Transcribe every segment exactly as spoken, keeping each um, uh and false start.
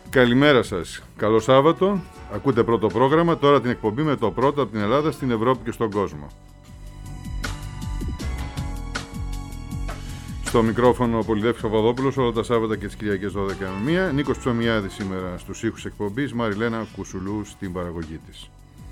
Καλημέρα σας. Καλό Σάββατο. Ακούτε πρώτο πρόγραμμα, τώρα την εκπομπή με το πρώτο από την Ελλάδα στην Ευρώπη και στον κόσμο. Στο μικρόφωνο ο Πολυδέφης Παπαδόπουλος όλα τα Σάββατα και τις Κυριακές δώδεκα με μία. Νίκος Ψωμιάδης σήμερα στους ήχους εκπομπής, Μαριλένα Κουσουλού στην παραγωγή της.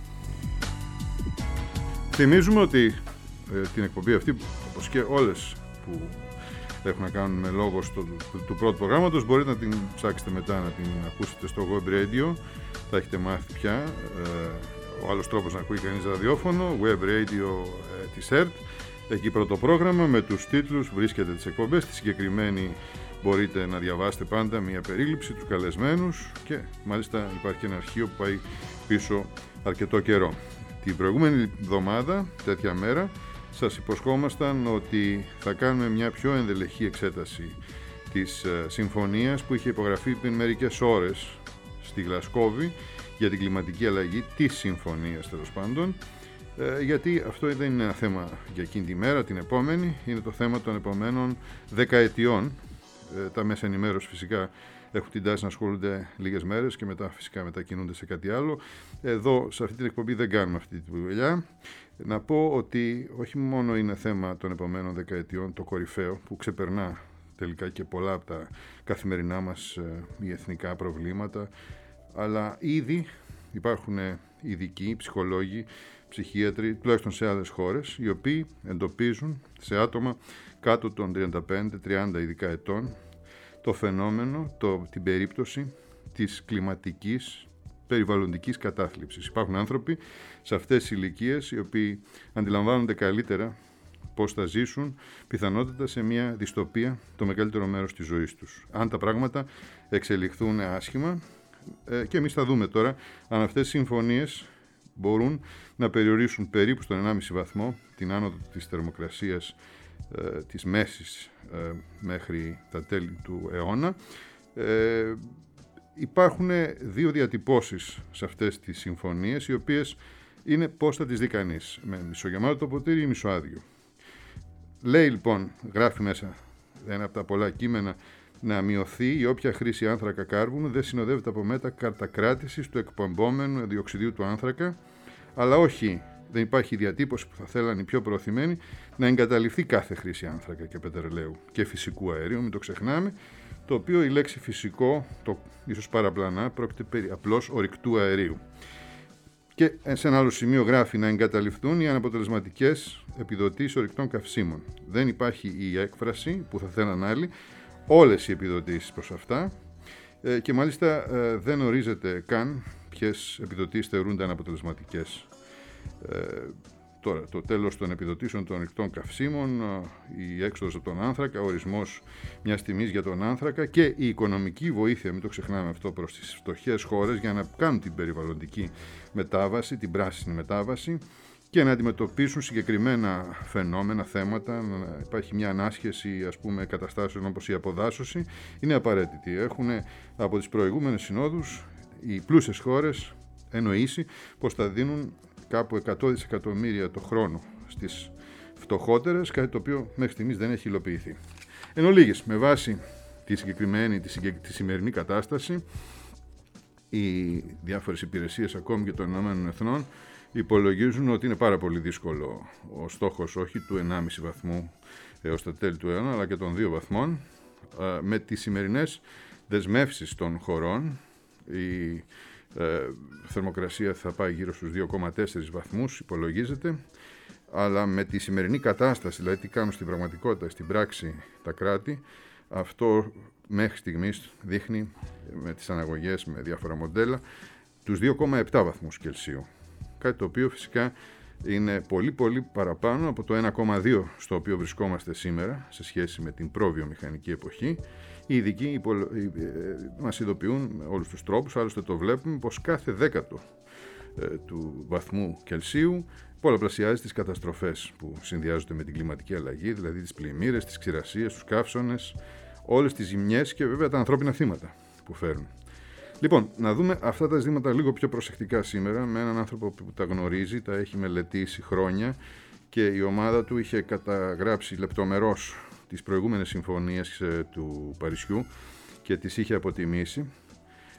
Θυμίζουμε ότι ε, την εκπομπή αυτή, όπως και όλες που έχουν να κάνουν με λόγο στο, του, του πρώτου προγράμματος, μπορείτε να την ψάξετε μετά, να την ακούσετε στο Web Radio. Θα έχετε μάθει πια ε, ο άλλος τρόπος να ακούει κανείς ραδιόφωνο, Web Radio ε, της ΕΡΤ. Εκεί πρώτο πρόγραμμα με τους τίτλους βρίσκεται τις εκπομπές. Στη συγκεκριμένη μπορείτε να διαβάσετε πάντα μια περίληψη, τους καλεσμένους και μάλιστα υπάρχει και ένα αρχείο που πάει πίσω αρκετό καιρό. Την προηγούμενη εβδομάδα, τέτοια μέρα, σας υποσχόμασταν ότι θα κάνουμε μια πιο ενδελεχή εξέταση της ε, συμφωνίας που είχε υπογραφεί πριν μερικές ώρες στη Γλασκόβη για την κλιματική αλλαγή, της συμφωνίας τέλος πάντων, ε, γιατί αυτό δεν είναι ένα θέμα για εκείνη τη μέρα, την επόμενη, είναι το θέμα των επομένων δεκαετιών. Ε, τα μέσα ενημέρωση φυσικά έχουν την τάση να ασχολούνται λίγες μέρες και μετά φυσικά μετακινούνται σε κάτι άλλο. Εδώ σε αυτή την εκπομπή δεν κάνουμε αυτή τη δουλειά. Να πω ότι όχι μόνο είναι θέμα των επομένων δεκαετιών το κορυφαίο που ξεπερνά τελικά και πολλά από τα καθημερινά μας ε, οι εθνικά προβλήματα, αλλά ήδη υπάρχουν ειδικοί, ψυχολόγοι, ψυχίατροι, τουλάχιστον σε άλλες χώρες, οι οποίοι εντοπίζουν σε άτομα κάτω των τριάντα πέντε τριάντα ειδικά ετών το φαινόμενο, το, την περίπτωση της κλιματικής περιβαλλοντικής κατάθλιψης. Υπάρχουν άνθρωποι σε αυτές τις ηλικίες οι οποίοι αντιλαμβάνονται καλύτερα πώς θα ζήσουν πιθανότατα σε μια δυστοπία το μεγαλύτερο μέρος της ζωής τους. Αν τα πράγματα εξελιχθούν άσχημα, ε, και εμείς θα δούμε τώρα αν αυτές οι συμφωνίες μπορούν να περιορίσουν περίπου στον ενάμιση βαθμό την άνοδο της θερμοκρασίας ε, της μέσης ε, μέχρι τα τέλη του αιώνα. Ε, υπάρχουν δύο διατυπώσεις σε αυτές τις συμφωνίες, οι οποίες είναι πώς θα τις δει κανείς, με μισογεμάτο το ποτήρι ή μισοάδιο. Λέει λοιπόν, γράφει μέσα ένα από τα πολλά κείμενα, να μειωθεί η όποια χρήση άνθρακα κάρβουνου δεν συνοδεύεται από μέτρα κατακράτησης του εκπομπόμενου διοξιδίου του άνθρακα, αλλά όχι, δεν υπάρχει διατύπωση που θα θέλανε οι πιο προωθημένοι, να εγκαταλειφθεί κάθε χρήση άνθρακα και πετρελαίου και φυσικού αερίου, μην το ξεχνάμε, το οποίο η λέξη φυσικό, το ίσως παραπλανά, πρόκειται περί απλώς ορυκτού αερίου. Και σε ένα άλλο σημείο γράφει να εγκαταλειφθούν οι αναποτελεσματικές επιδοτήσεις ορυκτών καυσίμων. Δεν υπάρχει η έκφραση που θα θέλαν άλλοι, όλες οι επιδοτήσεις προς αυτά, και μάλιστα δεν ορίζεται καν ποιες επιδοτήσεις θεωρούνται αναποτελεσματικές. Ε, τώρα, το τέλος των επιδοτήσεων των ορυκτών καυσίμων, η έξοδος από τον άνθρακα, ο ορισμός μιας τιμής για τον άνθρακα και η οικονομική βοήθεια, μην το ξεχνάμε αυτό, προς τις φτωχές χώρες για να κάνουν την περιβαλλοντική μετάβαση, την πράσινη μετάβαση και να αντιμετωπίσουν συγκεκριμένα φαινόμενα, θέματα, να υπάρχει μια ανάσχεση ας πούμε καταστάσεων όπως η αποδάσωση, είναι απαραίτητη. Έχουν από τις προηγούμενες συνόδους οι πλούσιες χώρες εννοήσει πως θα δίνουν κάπου εκατό δισεκατομμύρια το χρόνο στις φτωχότερες, κάτι το οποίο μέχρι στιγμής δεν έχει υλοποιηθεί. Εν ολίγης, με βάση τη συγκεκριμένη, τη, συγκεκ... τη σημερινή κατάσταση, οι διάφορες υπηρεσίες ακόμη και των Ηνωμένων Εθνών υπολογίζουν ότι είναι πάρα πολύ δύσκολο ο στόχος όχι του ενάμιση βαθμού έως τα τέλη του αιώνα, αλλά και των δύο βαθμών. Με τις σημερινές δεσμεύσεις των χωρών, η Ε, θερμοκρασία θα πάει γύρω στους δύο κόμμα τέσσερα βαθμούς υπολογίζεται, αλλά με τη σημερινή κατάσταση, δηλαδή τι κάνουν στην πραγματικότητα, στην πράξη τα κράτη, αυτό μέχρι στιγμής δείχνει με τις αναγωγές, με διάφορα μοντέλα, τους δύο κόμμα επτά βαθμούς Κελσίου, κάτι το οποίο φυσικά είναι πολύ πολύ παραπάνω από το ένα κόμμα δύο στο οποίο βρισκόμαστε σήμερα σε σχέση με την προβιομηχανική εποχή. Οι ειδικοί υπολο... μας ειδοποιούν με όλους τους τρόπους, άλλωστε το βλέπουμε, πως κάθε δέκατο ε, του βαθμού Κελσίου πολλαπλασιάζει τις καταστροφές που συνδυάζονται με την κλιματική αλλαγή, δηλαδή τις πλημμύρες, τις ξηρασίες, τους καύσονες, όλες τις ζημιές και βέβαια τα ανθρώπινα θύματα που φέρουν. Λοιπόν, να δούμε αυτά τα ζητήματα λίγο πιο προσεκτικά σήμερα με έναν άνθρωπο που τα γνωρίζει, τα έχει μελετήσει χρόνια και η ομάδα του είχε καταγράψει λεπτομερώς τις προηγούμενες συμφωνίες του Παρισιού και τις είχε αποτιμήσει.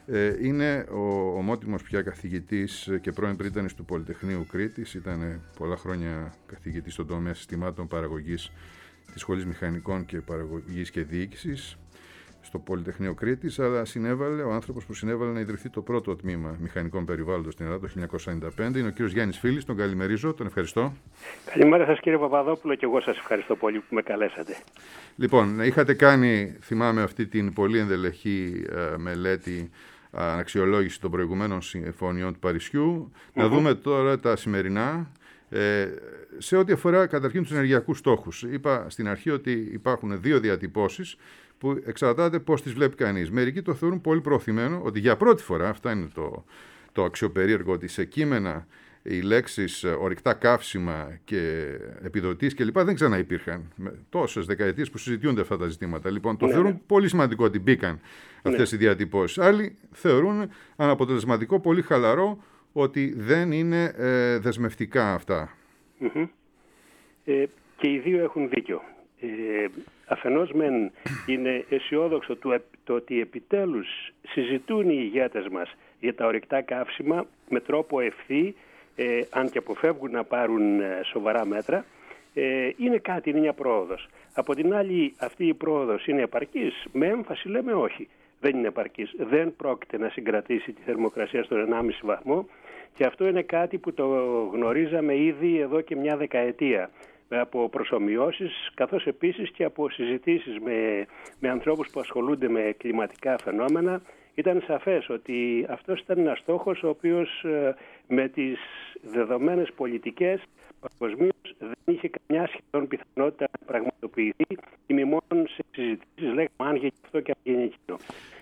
Είναι ο ομότιμος πια καθηγητής και πρώην πρίτανης του Πολυτεχνείου Κρήτης. Ήταν πολλά χρόνια καθηγητής στον τομέα συστημάτων παραγωγής της Σχολής Μηχανικών και Παραγωγής και Διοίκησης στο Πολυτεχνείο Κρήτης, αλλά συνέβαλε, ο άνθρωπος που συνέβαλε να ιδρυθεί το πρώτο τμήμα μηχανικών περιβάλλοντος στην Ελλάδα το χίλια εννιακόσια ενενήντα πέντε. Είναι ο κύριος Γιάννης Φίλης, τον καλημερίζω, τον ευχαριστώ. Καλημέρα σας κύριε Παπαδόπουλο, και εγώ σας ευχαριστώ πολύ που με καλέσατε. Λοιπόν, είχατε κάνει, θυμάμαι, αυτή την πολύ ενδελεχή ε, μελέτη αξιολόγηση των προηγουμένων συμφωνιών του Παρισιού. Mm-hmm. Να δούμε τώρα τα σημερινά. Ε, σε ό,τι αφορά καταρχήν τους ενεργειακούς στόχους. Είπα στην αρχή ότι υπάρχουν δύο διατυπώσεις που εξαρτάται πώς τις βλέπει κανείς. Μερικοί το θεωρούν πολύ προωθημένο, ότι για πρώτη φορά, αυτά είναι το, το αξιοπερίεργο, ότι σε κείμενα οι λέξεις ορυκτά καύσιμα και επιδοτήσεις κλπ. Δεν ξαναυπήρχαν. Με τόσες δεκαετίες που συζητιούνται αυτά τα ζητήματα. Λοιπόν, το ναι, θεωρούν ναι. πολύ σημαντικό ότι μπήκαν αυτές ναι. οι διατυπώσεις. Άλλοι θεωρούν αναποτελεσματικό, πολύ χαλαρό, ότι δεν είναι ε, δεσμευτικά αυτά. Mm-hmm. Ε, και οι δύο έχουν δίκιο. Ε, αφενός μεν είναι αισιόδοξο το, το ότι επιτέλους συζητούν οι ηγέτες μας για τα ορυκτά καύσιμα με τρόπο ευθύ, ε, αν και αποφεύγουν να πάρουν ε, σοβαρά μέτρα. Ε, είναι κάτι, είναι μια πρόοδος. Από την άλλη, αυτή η πρόοδος είναι επαρκής? Με έμφαση λέμε όχι. Δεν είναι επαρκής. Δεν πρόκειται να συγκρατήσει τη θερμοκρασία στον ενάμιση βαθμό, και αυτό είναι κάτι που το γνωρίζαμε ήδη εδώ και μια δεκαετία από προσομοιώσεις, καθώς επίσης και από συζητήσεις με, με ανθρώπους που ασχολούνται με κλιματικά φαινόμενα. Ήταν σαφές ότι αυτός ήταν ένας στόχος ο οποίος με τις δεδομένες πολιτικές παγκοσμίως δεν είχε καμιά σχεδόν πιθανότητα να πραγματοποιηθεί, ή μη μόνο σε συζητήσεις λέγαμε αν γίνει αυτό και αν γίνει εκείνο.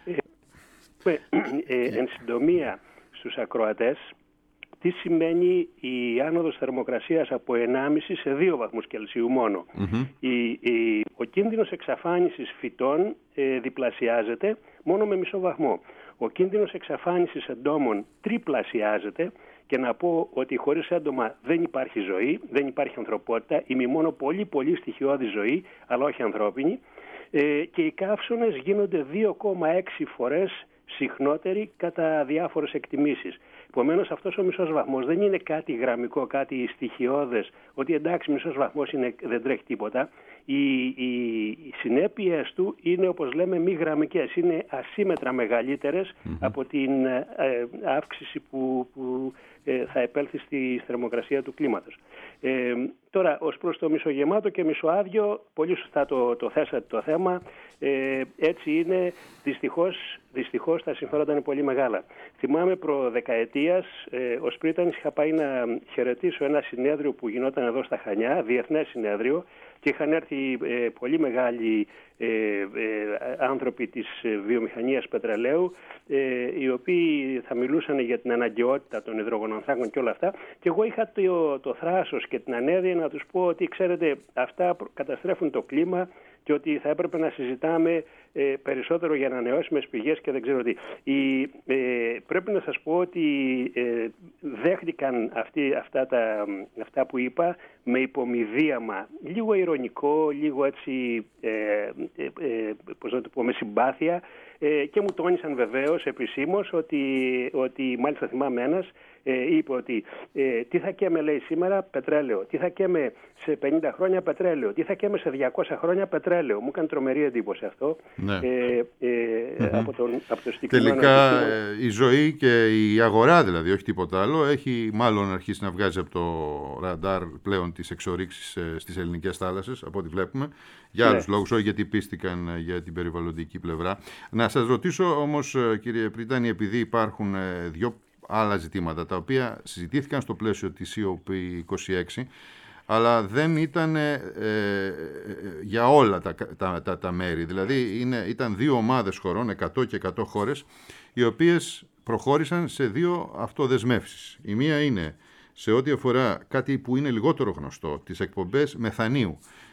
Ε, ε, εν συντομία στους ακροατές, τι σημαίνει η άνοδος θερμοκρασίας από ενάμιση σε δύο βαθμούς Κελσίου μόνο. Mm-hmm. Η, η, ο κίνδυνος εξαφάνισης φυτών ε, διπλασιάζεται μόνο με μισό βαθμό. Ο κίνδυνος εξαφάνισης εντόμων τριπλασιάζεται, και να πω ότι χωρίς έντομα δεν υπάρχει ζωή, δεν υπάρχει ανθρωπότητα, ή μη μόνο πολύ πολύ στοιχειώδη ζωή, αλλά όχι ανθρώπινη. Ε, και οι καύσωνες γίνονται δύο κόμμα έξι φορές συχνότεροι κατά διάφορες εκτιμήσεις. Επομένως, αυτός ο μισός βαθμός δεν είναι κάτι γραμμικό, κάτι στοιχειώδες, ότι εντάξει μισός βαθμός είναι, δεν τρέχει τίποτα. Οι, οι, οι συνέπειες του είναι, όπως λέμε, μη γραμμικές, είναι ασύμετρα μεγαλύτερες mm-hmm. από την ε, αύξηση που, που ε, θα επέλθει στη θερμοκρασία του κλίματος. Ε, τώρα, ως προς το μισογεμάτο και μισοάδιο, πολύ σωστά το, το θέσατε το θέμα. Ε, έτσι είναι, δυστυχώς, δυστυχώς τα συμφέροντα είναι πολύ μεγάλα. Θυμάμαι προ δεκαετίας, ε, ως πρίτανης είχα πάει να χαιρετήσω ένα συνέδριο που γινόταν εδώ στα Χανιά, διεθνές συνέδριο, και είχαν έρθει ε, πολύ μεγάλοι ε, ε, άνθρωποι της βιομηχανίας πετρελαίου, ε, οι οποίοι θα μιλούσαν για την αναγκαιότητα των υδρογονανθράκων και όλα αυτά, και εγώ είχα το, το θράσος και την ανέδεια να τους πω ότι ξέρετε, αυτά καταστρέφουν το κλίμα και ότι θα έπρεπε να συζητάμε ε, περισσότερο για ανανεώσιμες πηγές και δεν ξέρω τι. Η, ε, πρέπει να σας πω ότι ε, δέχτηκαν αυτοί, αυτά, τα, αυτά που είπα με υπομηδίαμα, λίγο ειρωνικό, λίγο έτσι, ε, ε, ε, πώς να το πω, με συμπάθεια, ε, και μου τόνισαν βεβαίως επισήμως ότι, ότι μάλιστα θυμάμαι ένας, Ε, είπε ότι ε, τι θα καίμε, λέει, σήμερα πετρέλαιο, τι θα καίμε σε πενήντα χρόνια πετρέλαιο, τι θα καίμε σε διακόσια χρόνια πετρέλαιο. Μου έκανε τρομερή εντύπωση αυτό. Ναι. Ε, ε, mm-hmm. από, τον, από το συγκεκριμένο. Τελικά ε, η ζωή και η αγορά, δηλαδή, όχι τίποτα άλλο, έχει μάλλον αρχίσει να βγάζει από το ραντάρ πλέον τις εξορίξεις ε, στις ελληνικές θάλασσες, από ό,τι βλέπουμε, για άλλους ναι. λόγους, όχι γιατί πίστηκαν ε, για την περιβαλλοντική πλευρά. Να σας ρωτήσω όμως, ε, κύριε Πρίτανη, επειδή υπάρχουν ε, δύο άλλα ζητήματα τα οποία συζητήθηκαν στο πλαίσιο της σι ο πι είκοσι έξι, αλλά δεν ήταν ε, ε, για όλα τα, τα, τα, τα μέρη. Δηλαδή είναι, ήταν δύο ομάδες χωρών, εκατό και εκατό χώρες, οι οποίες προχώρησαν σε δύο αυτοδεσμεύσεις. Η μία είναι σε ό,τι αφορά κάτι που είναι λιγότερο γνωστό, τις εκπομπές μεθανίου.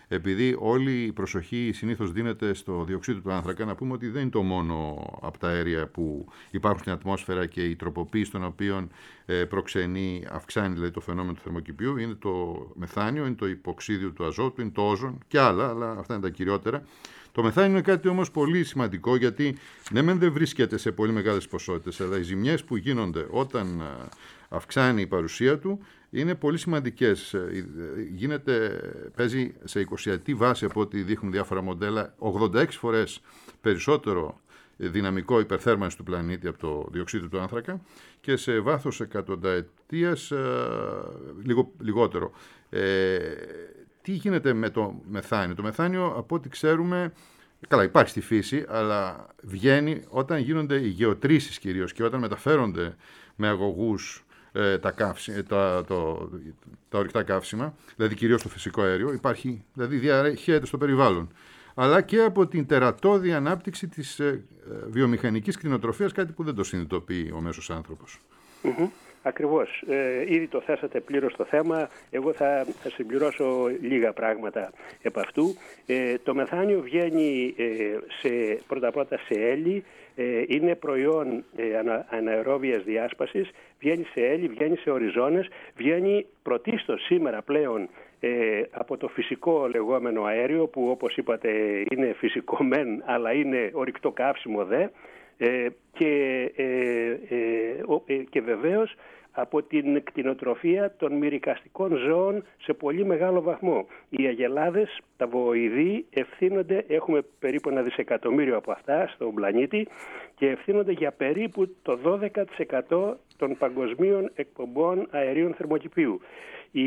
επειδή όλη η προσοχή συνήθως δίνεται στο διοξείδιο του άνθρακα, να πούμε ότι δεν είναι το μόνο από τα αέρια που υπάρχουν στην ατμόσφαιρα και η τροποποίηση των οποίων προξενεί, αυξάνει δηλαδή, το φαινόμενο του θερμοκηπίου. Είναι το μεθάνιο, είναι το υποξίδιο του αζότου, είναι το όζον και άλλα, αλλά αυτά είναι τα κυριότερα. Το μεθάνιο είναι κάτι όμως πολύ σημαντικό, γιατί ναι μεν δεν βρίσκεται σε πολύ μεγάλες ποσότητες, αλλά οι ζημιές που γίνονται όταν αυξάνει η παρουσία του είναι πολύ σημαντικές. Γίνεται, παίζει σε εικοσιετή βάση, από ό,τι δείχνουν διάφορα μοντέλα, ογδόντα έξι φορές περισσότερο δυναμικό υπερθέρμανση του πλανήτη από το διοξείδιο του άνθρακα και σε βάθος εκατονταετίας λίγο, λιγότερο. Ε, τι γίνεται με το μεθάνιο? Το μεθάνιο, από ό,τι ξέρουμε, καλά υπάρχει στη φύση, αλλά βγαίνει όταν γίνονται οι γεωτρήσεις κυρίως και όταν μεταφέρονται με αγωγούς ε, τα, καύση, τα, το, τα ορυκτά καύσιμα, δηλαδή κυρίως το φυσικό αέριο, υπάρχει, δηλαδή διαρρέχεται στο περιβάλλον. Αλλά και από την τερατώδη ανάπτυξη της ε, βιομηχανικής κτηνοτροφίας, κάτι που δεν το συνειδητοποιεί ο μέσος άνθρωπος. Mm-hmm. Ακριβώς. Ε, ήδη το θέσατε πλήρως το θέμα. Εγώ θα, θα συμπληρώσω λίγα πράγματα επ' αυτού. Ε, το μεθάνιο βγαίνει ε, σε, πρώτα-πρώτα σε έλι. Ε, είναι προϊόν ε, ανα, αναερόβιας διάσπασης. Βγαίνει σε έλι, βγαίνει σε οριζόνες. Βγαίνει πρωτίστως σήμερα πλέον ε, από το φυσικό λεγόμενο αέριο, που όπως είπατε είναι φυσικό μεν, αλλά είναι ορυκτό καύσιμο δε. Ε, και, ε, ε, ε, και βεβαίως από την κτηνοτροφία των μυρικαστικών ζώων σε πολύ μεγάλο βαθμό. Οι αγελάδες, τα βοηδή, ευθύνονται, έχουμε περίπου ένα δισεκατομμύριο από αυτά στον πλανήτη και ευθύνονται για περίπου το δώδεκα τοις εκατό των παγκοσμίων εκπομπών αερίων θερμοκηπίου. Η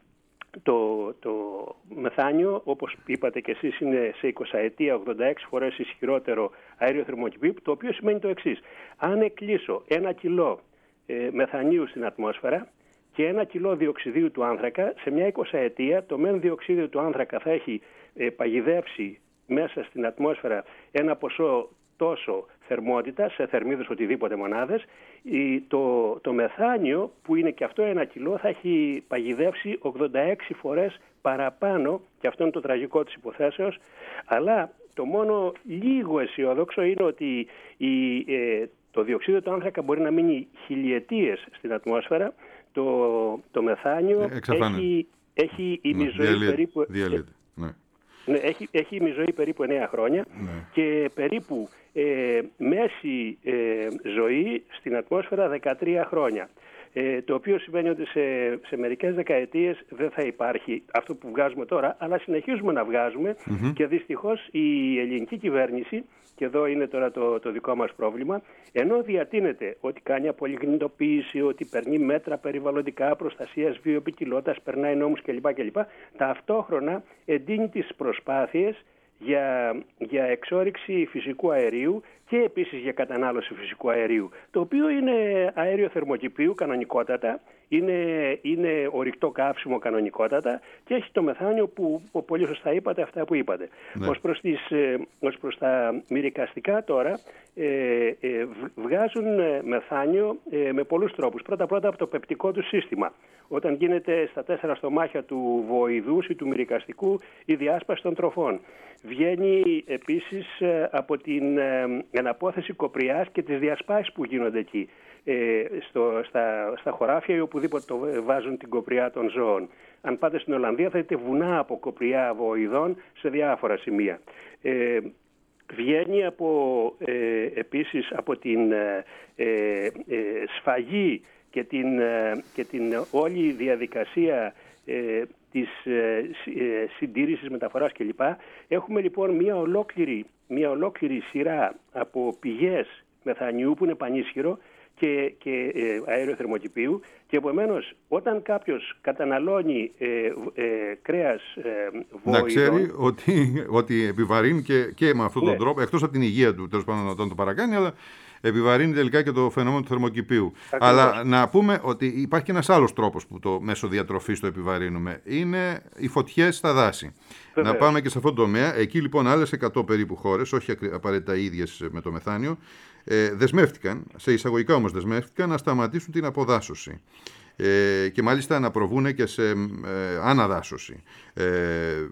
Το, το μεθάνιο, όπως είπατε και εσείς, είναι σε εικοσαετία ογδόντα έξι φορές ισχυρότερο αέριο θερμοκηπίου, το οποίο σημαίνει το εξής. Αν εκκλείσω ένα κιλό ε, μεθανίου στην ατμόσφαιρα και ένα κιλό διοξιδίου του άνθρακα, σε μια εικοσαετία το μεν διοξίδιο του άνθρακα θα έχει ε, παγιδεύσει μέσα στην ατμόσφαιρα ένα ποσό τόσο θερμότητα, σε θερμίδες οτιδήποτε μονάδες. Το, το μεθάνιο, που είναι και αυτό ένα κιλό, θα έχει παγιδεύσει ογδόντα έξι φορές παραπάνω, και αυτό είναι το τραγικό της υποθέσεως. Αλλά το μόνο λίγο αισιόδοξο είναι ότι η, ε, το διοξείδιο του άνθρακα μπορεί να μείνει χιλιετίες στην ατμόσφαιρα. Το, το μεθάνιο έχει, έχει ημιζωή ναι, περίπου... Διαλύεται, ναι. Ναι, έχει, έχει ημιζωή περίπου εννέα χρόνια ναι. και περίπου ε, μέση ε, ζωή στην ατμόσφαιρα δεκατρία χρόνια. Ε, το οποίο σημαίνει ότι σε, σε μερικές δεκαετίες δεν θα υπάρχει αυτό που βγάζουμε τώρα, αλλά συνεχίζουμε να βγάζουμε mm-hmm. και δυστυχώς η ελληνική κυβέρνηση, και εδώ είναι τώρα το, το δικό μας πρόβλημα, ενώ διατείνεται ότι κάνει απολιγνητοποίηση, ότι παίρνει μέτρα περιβαλλοντικά, προστασίας βιοποικιλότητας, περνάει νόμους κλπ. κλπ. Ταυτόχρονα εντείνει τις προσπάθειες για, για εξόρυξη φυσικού αερίου και επίσης για κατανάλωση φυσικού αερίου, το οποίο είναι αέριο θερμοκηπίου κανονικότατα, είναι, είναι ορυκτό καύσιμο κανονικότατα και έχει το μεθάνιο που πολύ σωστά είπατε αυτά που είπατε. Ναι. Ως προς, τις, ως προς τα μυρικαστικά τώρα ε, ε, βγάζουν μεθάνιο ε, με πολλούς τρόπους. Πρώτα-πρώτα από το πεπτικό του σύστημα. Όταν γίνεται στα τέσσερα στομάχια του βοηδούς ή του μυρικαστικού η διάσπαση των τροφών. Βγαίνει επίσης από την εναπόθεση κοπριάς και τις διασπάσεις που γίνονται εκεί, ε, στο, στα, στα χωράφια ή οπουδήποτε το βάζουν την κοπριά των ζώων. Αν πάτε στην Ολλανδία θα δείτε βουνά από κοπριά βοηδών σε διάφορα σημεία. Ε, βγαίνει από, ε, επίσης από την ε, ε, σφαγή και την, ε, και την όλη διαδικασία ε, της ε, συντήρησης, μεταφοράς κλπ. Έχουμε λοιπόν μια ολόκληρη, μια ολόκληρη σειρά από πηγές μεθανιού που είναι πανίσχυρο και, και ε, αέριο θερμοκηπίου, και επομένως όταν κάποιος καταναλώνει ε, ε, κρέας ε, βοηδών... Να ξέρει ότι, ότι επιβαρύνει και, και με αυτόν τον ναι. τρόπο, εκτός από την υγεία του τέλος πάντων όταν το παρακάνει, αλλά επιβαρύνει τελικά και το φαινόμενο του θερμοκηπίου. Ακριβώς. Αλλά να πούμε ότι υπάρχει και ένας άλλος τρόπος που το μέσω διατροφής το επιβαρύνουμε. Είναι οι φωτιές στα δάση. Βεβαίως. Να πάμε και σε αυτόν τον τομέα. Εκεί λοιπόν άλλες εκατό περίπου χώρες, όχι απαραίτητα οι ίδιες με το μεθάνιο, ε, δεσμεύτηκαν, σε εισαγωγικά όμως δεσμεύτηκαν, να σταματήσουν την αποδάσωση. Ε, και μάλιστα να προβούν και σε ε, αναδάσωση. Ε,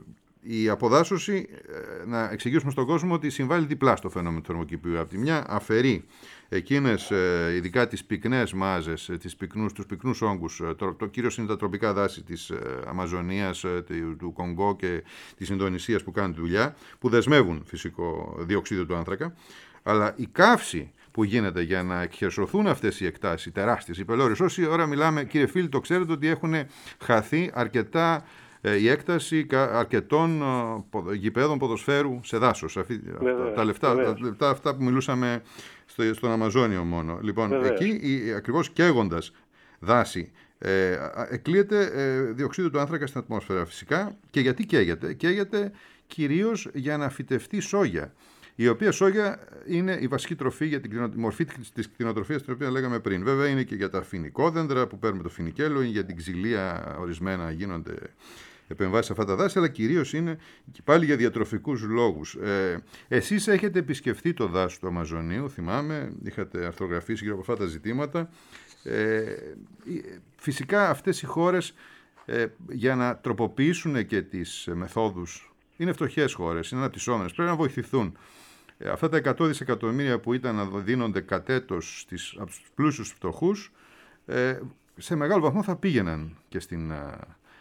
η αποδάσωση, να εξηγήσουμε στον κόσμο ότι συμβάλλει διπλά στο φαινόμενο του θερμοκηπίου. Από τη μια αφαιρεί εκείνες, ειδικά τις πυκνές μάζες, τις πυκνούς, τους πυκνούς όγκους, το, το κυρίως είναι τα τροπικά δάση της Αμαζονίας, του Κονγκό και της Ινδονησίας που κάνουν τη δουλειά, που δεσμεύουν φυσικό διοξείδιο του άνθρακα, αλλά η καύση που γίνεται για να εκχερσωθούν αυτές οι εκτάσεις, οι τεράστιες, οι πελώρες. Όση ώρα μιλάμε, κύριε φίλοι, το ξέρετε ότι έχουν χαθεί αρκετά ε, η έκταση αρκετών ε, γηπέδων ποδοσφαίρου σε δάσος. Αυτή, Βέβαια, τα, λεφτά, βέβαια. τα λεφτά αυτά που μιλούσαμε στο, στον Αμαζόνιο μόνο. Λοιπόν, Βέβαια. εκεί η, ακριβώς καίγοντας δάση, ε, εκλείεται ε, διοξείδιο του άνθρακα στην ατμόσφαιρα φυσικά. Και γιατί καίγεται? Καίγεται κυρίως για να φυτευτεί σόγια, η οποία σόγια είναι η βασική τροφή για την μορφή της κτηνοτροφίας, την οποία λέγαμε πριν. Βέβαια είναι και για τα φοινικόδεντρα που παίρνουμε το φοινικέλο, είναι για την ξυλία ορισμένα γίνονται επεμβάσεις σε αυτά τα δάση, αλλά κυρίως είναι και πάλι για διατροφικούς λόγους. Ε, εσείς έχετε επισκεφθεί το δάσο του Αμαζονίου, θυμάμαι, είχατε αρθρογραφήσει γύρω από αυτά τα ζητήματα. Ε, φυσικά αυτές οι χώρες ε, για να τροποποιήσουν και τις μεθόδους, είναι φτωχές χώρες, είναι αναπτυσσόμενες, πρέπει να βοηθηθούν. Αυτά τα εκατό δισεκατομμύρια που ήταν να δίνονται κατ' έτος στις, από τους πλούσιους φτωχούς, ε, σε μεγάλο βαθμό θα πήγαιναν και στην, α,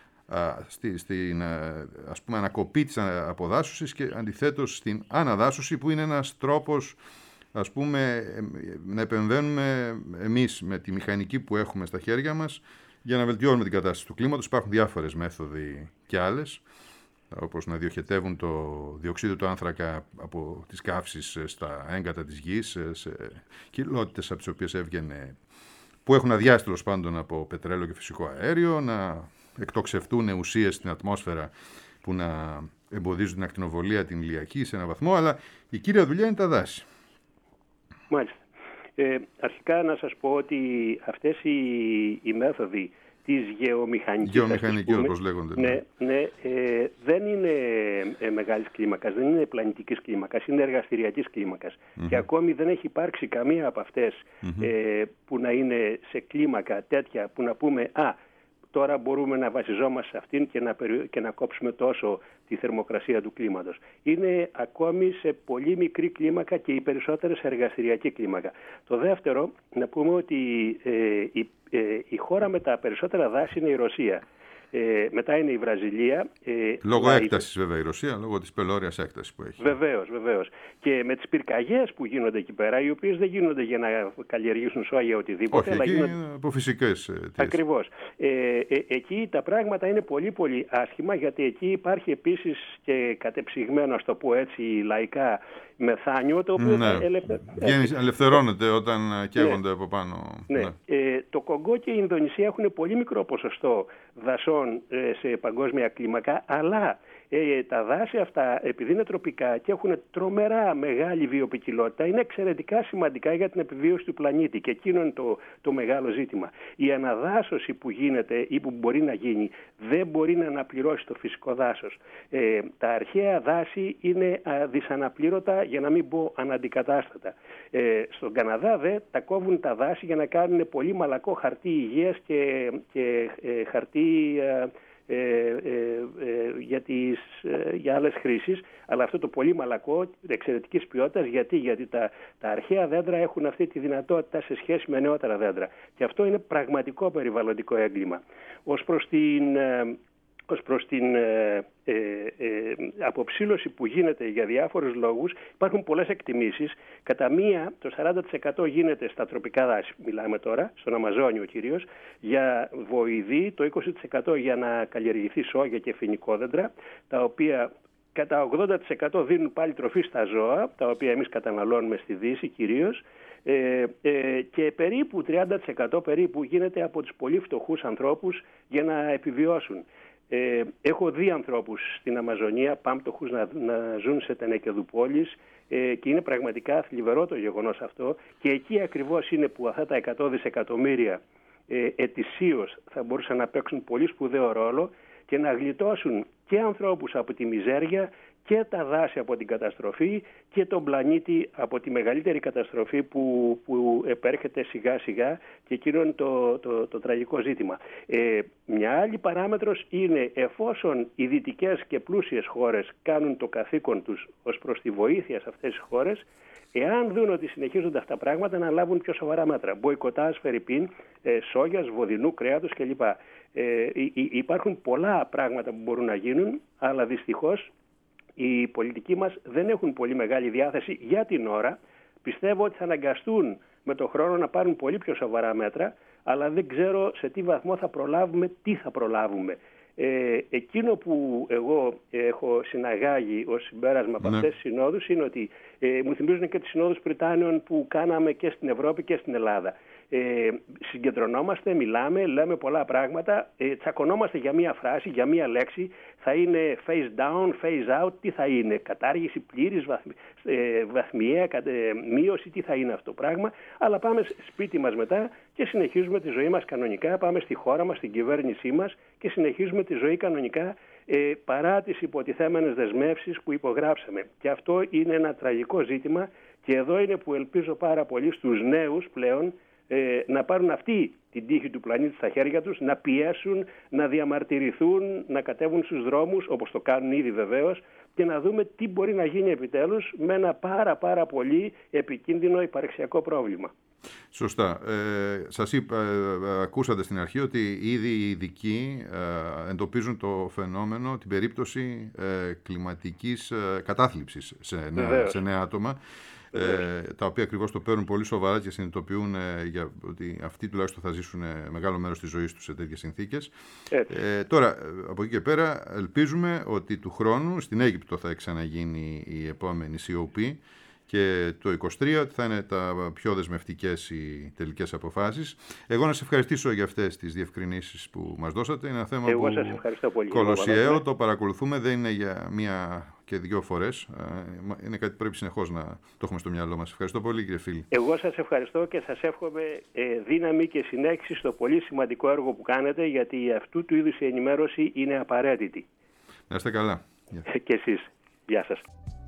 α, στη, στην α, ας πούμε, ανακοπή της αποδάσωσης και αντιθέτως στην αναδάσωση, που είναι ένας τρόπος, ας πούμε, να επεμβαίνουμε εμείς με τη μηχανική που έχουμε στα χέρια μας για να βελτιώνουμε την κατάσταση του κλίματος. Υπάρχουν διάφορες μέθοδοι και άλλες, όπως να διοχετεύουν το διοξείδιο του άνθρακα από τις καύσεις στα έγκατα της γης, σε κοιλότητες από τις οποίες έβγαινε, που έχουν αδειάσει τέλος πάντων από πετρέλαιο και φυσικό αέριο, να εκτοξευτούν ουσίες στην ατμόσφαιρα που να εμποδίζουν την ακτινοβολία την ηλιακή σε έναν βαθμό, αλλά η κύρια δουλειά είναι τα δάση. Μάλιστα. Ε, αρχικά να σας πω ότι αυτές οι, οι μέθοδοι της γεωμηχανικής, Γεωμηχανική, όπως λέγονται. Ναι, ναι ε, δεν είναι ε, μεγάλης κλίμακας, δεν είναι πλανητικής κλίμακας, είναι εργαστηριακής κλίμακας. Mm-hmm. Και ακόμη δεν έχει υπάρξει καμία από αυτές mm-hmm. ε, που να είναι σε κλίμακα τέτοια που να πούμε «Α, τώρα μπορούμε να βασιζόμαστε σε αυτήν και να, περι... και να κόψουμε τόσο τη θερμοκρασία του κλίματος». Είναι ακόμη σε πολύ μικρή κλίμακα και οι περισσότερες σε εργαστηριακή κλίμακα. Το δεύτερο, να πούμε ότι ε, η, ε, η χώρα με τα περισσότερα δάση είναι η Ρωσία. Ε, μετά είναι η Βραζιλία. Ε, λόγω η... έκτασης βέβαια η Ρωσία, λόγω της πελώριας έκτασης που έχει. Βεβαίως, βεβαίως. Και με τις πυρκαγιές που γίνονται εκεί πέρα, οι οποίες δεν γίνονται για να καλλιεργήσουν σόγια οτιδήποτε. Όχι, αλλά εκεί γίνονται... είναι από φυσικές αιτίες. Ακριβώς. Ε, ε, εκεί τα πράγματα είναι πολύ πολύ άσχημα, γιατί εκεί υπάρχει επίσης και κατεψυγμένο, ας το πω έτσι λαϊκά, μεθάνιο, το οποίο ναι. ελευθε... ελευθερώνεται όταν καίγονται ναι. από πάνω. Ναι. Ναι. Ε, το Κονγκό και η Ινδονησία έχουν πολύ μικρό ποσοστό δασών ε, σε παγκόσμια κλίμακα, αλλά ε, τα δάση αυτά, επειδή είναι τροπικά και έχουν τρομερά μεγάλη βιοποικιλότητα, είναι εξαιρετικά σημαντικά για την επιβίωση του πλανήτη, και εκείνο είναι το, το μεγάλο ζήτημα. Η αναδάσωση που γίνεται ή που μπορεί να γίνει δεν μπορεί να αναπληρώσει το φυσικό δάσος. Ε, τα αρχαία δάση είναι α, δυσαναπλήρωτα, για να μην πω αναντικατάστατα. Ε, στον Καναδά δε τα κόβουν τα δάση για να κάνουν πολύ μαλακό χαρτί υγείας και, και ε, χαρτί ε, ε, ε, ε, για, τις, ε, για άλλες χρήσεις, αλλά αυτό το πολύ μαλακό εξαιρετικής ποιότητας. Γιατί, γιατί τα, τα αρχαία δέντρα έχουν αυτή τη δυνατότητα σε σχέση με νεότερα δέντρα, και αυτό είναι πραγματικό περιβαλλοντικό έγκλημα. Ως προς την... Ε, ως προς την ε, ε, ε, αποψήλωση που γίνεται για διάφορους λόγους, υπάρχουν πολλές εκτιμήσεις. Κατά μία, το σαράντα τοις εκατό γίνεται στα τροπικά δάση, μιλάμε τώρα, στον Αμαζόνιο κυρίως, για βοηδή, το είκοσι τοις εκατό για να καλλιεργηθεί σόγια και φοινικόδεντρα, τα οποία κατά ογδόντα τοις εκατό δίνουν πάλι τροφή στα ζώα, τα οποία εμείς καταναλώνουμε στη Δύση κυρίως, Ε, ε, και περίπου τριάντα τοις εκατό περίπου γίνεται από τους πολύ φτωχούς ανθρώπους για να επιβιώσουν. Ε, έχω δει ανθρώπους στην Αμαζονία, πάμπτωχους, να, να ζουν σε τενεκεδουπόλεις, ε, και είναι πραγματικά θλιβερό το γεγονός αυτό, και εκεί ακριβώς είναι που αυτά τα εκατό δισεκατομμύρια ε, ετησίως θα μπορούσαν να παίξουν πολύ σπουδαίο ρόλο και να γλιτώσουν και ανθρώπους από τη μιζέρια και τα δάση από την καταστροφή και τον πλανήτη από τη μεγαλύτερη καταστροφή που, που επέρχεται σιγά σιγά, και εκείνο είναι το, το, το τραγικό ζήτημα. Ε, μια άλλη παράμετρος είναι, εφόσον οι δυτικές και πλούσιες χώρες κάνουν το καθήκον τους ως προς τη βοήθεια σε αυτές τις χώρες, εάν δουν ότι συνεχίζονται αυτά τα πράγματα, να λάβουν πιο σοβαρά μέτρα. Μποϊκοτάζ, φερρυπίν, ε, σόγιας, βοδινού, κρέατος κλπ. Ε, υπάρχουν πολλά πράγματα που μπορούν να γίνουν, αλλά δυστυχώς οι πολιτικοί μας δεν έχουν πολύ μεγάλη διάθεση για την ώρα. Πιστεύω ότι θα αναγκαστούν με τον χρόνο να πάρουν πολύ πιο σοβαρά μέτρα, αλλά δεν ξέρω σε τι βαθμό θα προλάβουμε, τι θα προλάβουμε. Ε, εκείνο που εγώ έχω συναγάγει ως συμπέρασμα από ναι. αυτές τις συνόδους είναι ότι ε, μου θυμίζουν και τις συνόδους Πριτάνιων που κάναμε και στην Ευρώπη και στην Ελλάδα. Ε, συγκεντρωνόμαστε, μιλάμε, λέμε πολλά πράγματα, ε, τσακωνόμαστε για μία φράση, για μία λέξη. Θα είναι face down, face out, τι θα είναι, κατάργηση πλήρης, βαθμι, ε, βαθμιαία ε, μείωση, τι θα είναι αυτό το πράγμα. Αλλά πάμε σπίτι μας μετά και συνεχίζουμε τη ζωή μας κανονικά, πάμε στη χώρα μας, στην κυβέρνησή μας και συνεχίζουμε τη ζωή κανονικά, ε, παρά τις υποτιθέμενες δεσμεύσεις που υπογράψαμε. Και αυτό είναι ένα τραγικό ζήτημα, και εδώ είναι που ελπίζω πάρα πολύ στους νέους πλέον Ε, να πάρουν αυτή την τύχη του πλανήτη στα χέρια τους, να πιέσουν, να διαμαρτυρηθούν, να κατέβουν στους δρόμους, όπως το κάνουν ήδη βεβαίως, και να δούμε τι μπορεί να γίνει επιτέλους με ένα πάρα πάρα πολύ επικίνδυνο υπαρξιακό πρόβλημα. Σωστά. Ε, σας είπα, ε, ακούσατε στην αρχή ότι ήδη οι ειδικοί ε, εντοπίζουν το φαινόμενο, την περίπτωση ε, κλιματικής ε, κατάθλιψης σε νέα, σε νέα άτομα. Ε, τα οποία ακριβώς το παίρνουν πολύ σοβαρά και συνειδητοποιούν ε, για, ότι αυτοί τουλάχιστον θα ζήσουν ε, μεγάλο μέρος της ζωής τους σε τέτοιες συνθήκες. Ε, τώρα, από εκεί και πέρα, ελπίζουμε ότι του χρόνου στην Αίγυπτο θα ξαναγίνει η επόμενη σι ο πι και το είκοσι τρία ότι θα είναι τα πιο δεσμευτικές οι τελικές αποφάσεις. Εγώ να σε ευχαριστήσω για αυτές τις διευκρινήσεις που μας δώσατε. Είναι ένα θέμα Εγώ που σας ευχαριστώ πολύ, κολοσιαίο, το παρακολουθούμε, δεν είναι για μία και δύο φορές. Είναι κάτι που πρέπει συνεχώς να το έχουμε στο μυαλό μας. Ευχαριστώ πολύ, κύριε Φίλη. Εγώ σας ευχαριστώ και σας εύχομαι δύναμη και συνέχιση στο πολύ σημαντικό έργο που κάνετε, γιατί αυτού του είδους η ενημέρωση είναι απαραίτητη. Να είστε καλά. Και εσείς. Γεια σας.